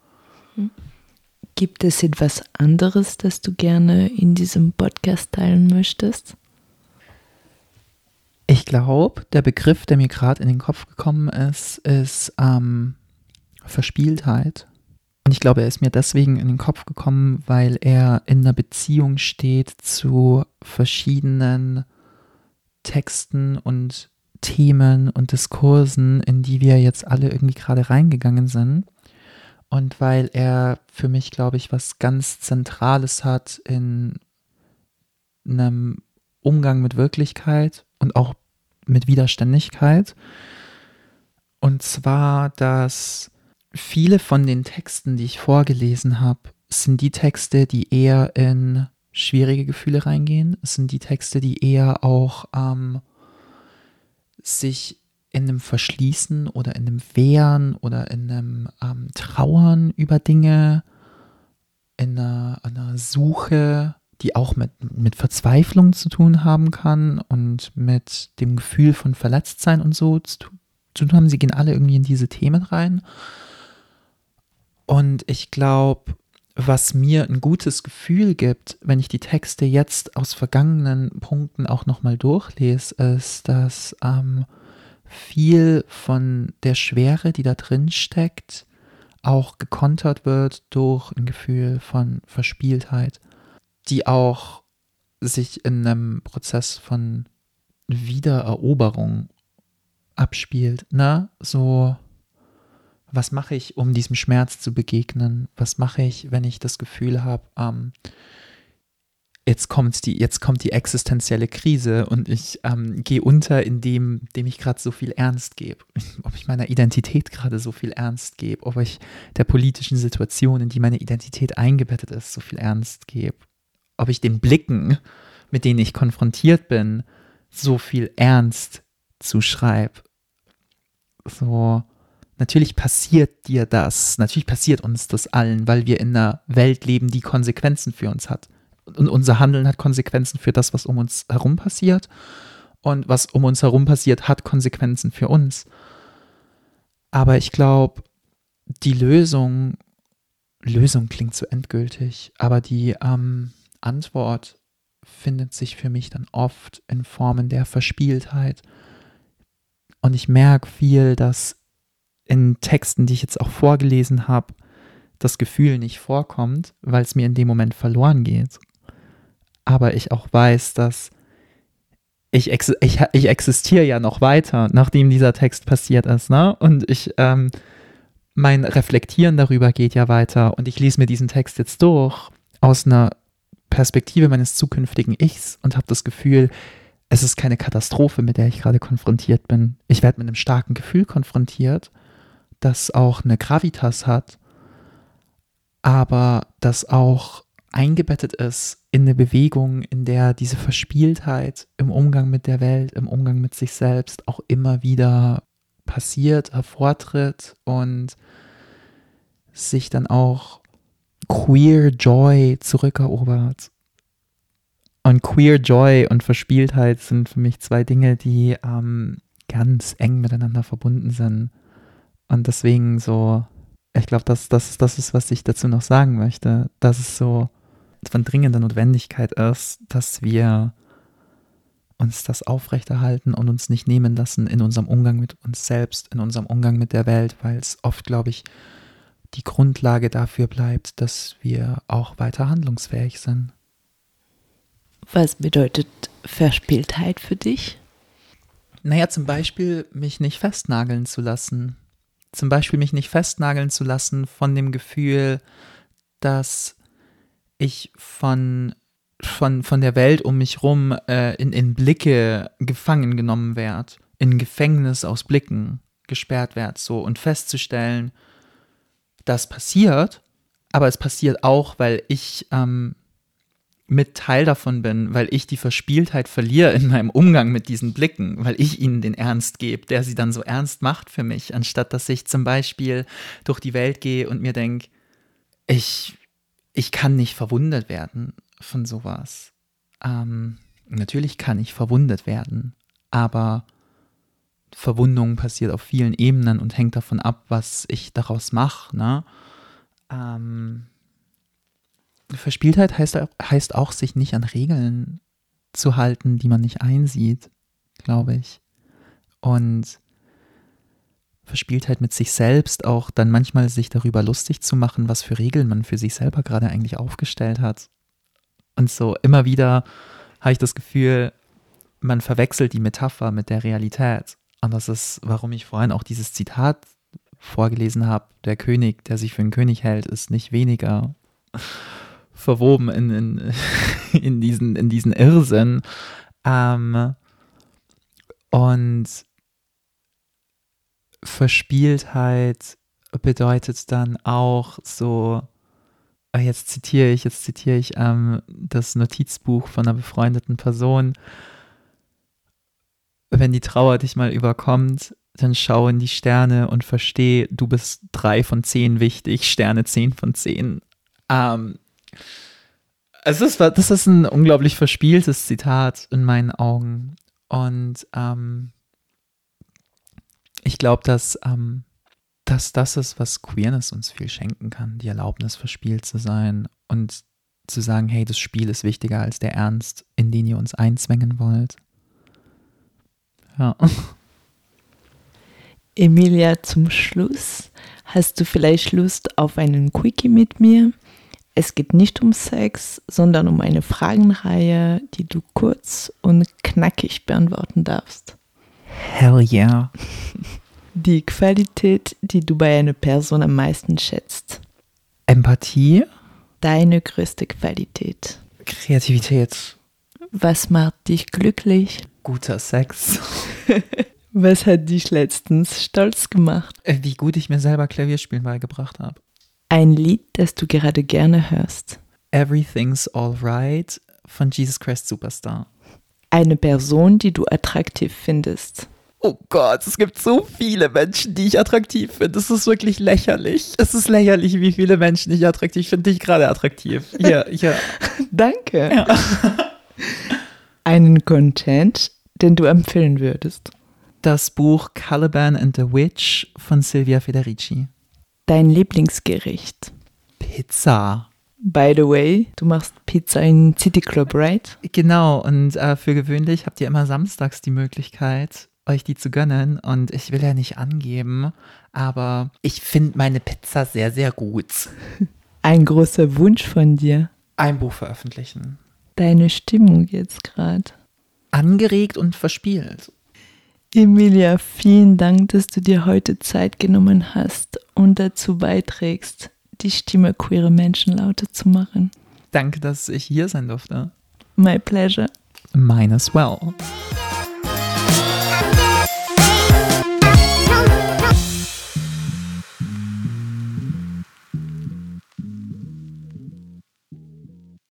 Gibt es etwas anderes, das du gerne in diesem Podcast teilen möchtest? Ich glaube, der Begriff, der mir gerade in den Kopf gekommen ist, ist ähm, Verspieltheit. Und ich glaube, er ist mir deswegen in den Kopf gekommen, weil er in einer Beziehung steht zu verschiedenen Texten und Themen und Diskursen, in die wir jetzt alle irgendwie gerade reingegangen sind. Und weil er für mich, glaube ich, was ganz Zentrales hat in einem Umgang mit Wirklichkeit und auch mit Widerständigkeit. Und zwar, dass viele von den Texten, die ich vorgelesen habe, sind die Texte, die eher in schwierige Gefühle reingehen. Es sind die Texte, die eher auch ähm, sich in einem Verschließen oder in einem Wehren oder in einem ähm, Trauern über Dinge, in einer, einer Suche, die auch mit, mit Verzweiflung zu tun haben kann und mit dem Gefühl von Verletztsein und so zu, zu tun haben. Sie gehen alle irgendwie in diese Themen rein. Und ich glaube, was mir ein gutes Gefühl gibt, wenn ich die Texte jetzt aus vergangenen Punkten auch nochmal durchlese, ist, dass ähm, viel von der Schwere, die da drin steckt, auch gekontert wird durch ein Gefühl von Verspieltheit, die auch sich in einem Prozess von Wiedereroberung abspielt. Ne? So, was mache ich, um diesem Schmerz zu begegnen? Was mache ich, wenn ich das Gefühl habe, ähm, Jetzt kommt, die, jetzt kommt die existenzielle Krise und ich ähm, gehe unter, indem dem ich gerade so viel Ernst gebe. Ob ich meiner Identität gerade so viel Ernst gebe, ob ich der politischen Situation, in die meine Identität eingebettet ist, so viel Ernst gebe. Ob ich den Blicken, mit denen ich konfrontiert bin, so viel Ernst zuschreibe. so, natürlich passiert dir das, natürlich passiert uns das allen, weil wir in einer Welt leben, die Konsequenzen für uns hat. Und unser Handeln hat Konsequenzen für das, was um uns herum passiert. Und was um uns herum passiert, hat Konsequenzen für uns. Aber ich glaube, die Lösung, Lösung klingt so endgültig, aber die ähm, Antwort findet sich für mich dann oft in Formen der Verspieltheit. Und ich merke viel, dass in Texten, die ich jetzt auch vorgelesen habe, das Gefühl nicht vorkommt, weil es mir in dem Moment verloren geht. Aber ich auch weiß, dass ich, ex- ich, ich existiere ja noch weiter, nachdem dieser Text passiert ist, ne? Und ich, ähm, mein Reflektieren darüber geht ja weiter und ich lese mir diesen Text jetzt durch aus einer Perspektive meines zukünftigen Ichs und habe das Gefühl, es ist keine Katastrophe, mit der ich gerade konfrontiert bin. Ich werde mit einem starken Gefühl konfrontiert, das auch eine Gravitas hat, aber das auch eingebettet ist in eine Bewegung, in der diese Verspieltheit im Umgang mit der Welt, im Umgang mit sich selbst auch immer wieder passiert, hervortritt und sich dann auch Queer Joy zurückerobert. Und Queer Joy und Verspieltheit sind für mich zwei Dinge, die ähm, ganz eng miteinander verbunden sind. Und deswegen so, ich glaube, das, das, das ist, was ich dazu noch sagen möchte, dass es so von dringender Notwendigkeit ist, dass wir uns das aufrechterhalten und uns nicht nehmen lassen in unserem Umgang mit uns selbst, in unserem Umgang mit der Welt, weil es oft, glaube ich, die Grundlage dafür bleibt, dass wir auch weiter handlungsfähig sind. Was bedeutet Verspieltheit für dich? Naja, zum Beispiel mich nicht festnageln zu lassen. Zum Beispiel mich nicht festnageln zu lassen von dem Gefühl, dass ich von, von, von der Welt um mich rum äh, in, in Blicke gefangen genommen werde, in Gefängnis aus Blicken gesperrt werde, so, und festzustellen, das passiert, aber es passiert auch, weil ich ähm, mit Teil davon bin, weil ich die Verspieltheit verliere in meinem Umgang mit diesen Blicken, weil ich ihnen den Ernst gebe, der sie dann so ernst macht für mich, anstatt dass ich zum Beispiel durch die Welt gehe und mir denke, ich, ich kann nicht verwundet werden von sowas. Ähm, natürlich kann ich verwundet werden, aber Verwundung passiert auf vielen Ebenen und hängt davon ab, was ich daraus mache, ne? Ähm, Verspieltheit heißt, heißt auch, sich nicht an Regeln zu halten, die man nicht einsieht, glaube ich. Und Verspieltheit mit sich selbst auch dann manchmal sich darüber lustig zu machen, was für Regeln man für sich selber gerade eigentlich aufgestellt hat. Und so immer wieder habe ich das Gefühl, man verwechselt die Metapher mit der Realität. Und das ist, warum ich vorhin auch dieses Zitat vorgelesen habe, der König, der sich für einen König hält, ist nicht weniger verwoben in, in, in, diesen, in diesen Irrsinn. Ähm, und Verspieltheit bedeutet dann auch so, jetzt zitiere ich, jetzt zitiere ich ähm, das Notizbuch von einer befreundeten Person: Wenn die Trauer dich mal überkommt, dann schau in die Sterne und versteh, du bist drei von zehn wichtig, Sterne zehn von zehn. Ähm, also das, war, das ist ein unglaublich verspieltes Zitat in meinen Augen. Und ähm, ich glaube, dass, ähm, dass das ist, was Queerness uns viel schenken kann, die Erlaubnis, verspielt zu sein und zu sagen, hey, das Spiel ist wichtiger als der Ernst, in den ihr uns einzwängen wollt. Ja. Emilia, zum Schluss, hast du vielleicht Lust auf einen Quickie mit mir? Es geht nicht um Sex, sondern um eine Fragenreihe, die du kurz und knackig beantworten darfst. Hell yeah. Die Qualität, die du bei einer Person am meisten schätzt. Empathie. Deine größte Qualität. Kreativität. Was macht dich glücklich? Guter Sex. Was hat dich letztens stolz gemacht? Wie gut ich mir selber Klavierspielen beigebracht habe. Ein Lied, das du gerade gerne hörst. Everything's Alright von Jesus Christ Superstar. Eine Person, die du attraktiv findest. Oh Gott, es gibt so viele Menschen, die ich attraktiv finde. Es ist wirklich lächerlich. Es ist lächerlich, wie viele Menschen ich attraktiv finde. Ich gerade attraktiv. Hier, hier. Danke. Ja. Einen Content, den du empfehlen würdest. Das Buch Caliban and the Witch von Silvia Federici. Dein Lieblingsgericht. Pizza. By the way, du machst Pizza in City Club, right? Genau, und äh, für gewöhnlich habt ihr immer samstags die Möglichkeit, euch die zu gönnen. Und ich will ja nicht angeben, aber ich finde meine Pizza sehr, sehr gut. Ein großer Wunsch von dir. Ein Buch veröffentlichen. Deine Stimmung jetzt gerade. Angeregt und verspielt. Emilia, vielen Dank, dass du dir heute Zeit genommen hast und dazu beiträgst, die Stimme queerer Menschen lauter zu machen. Danke, dass ich hier sein durfte. My pleasure. Mine as well.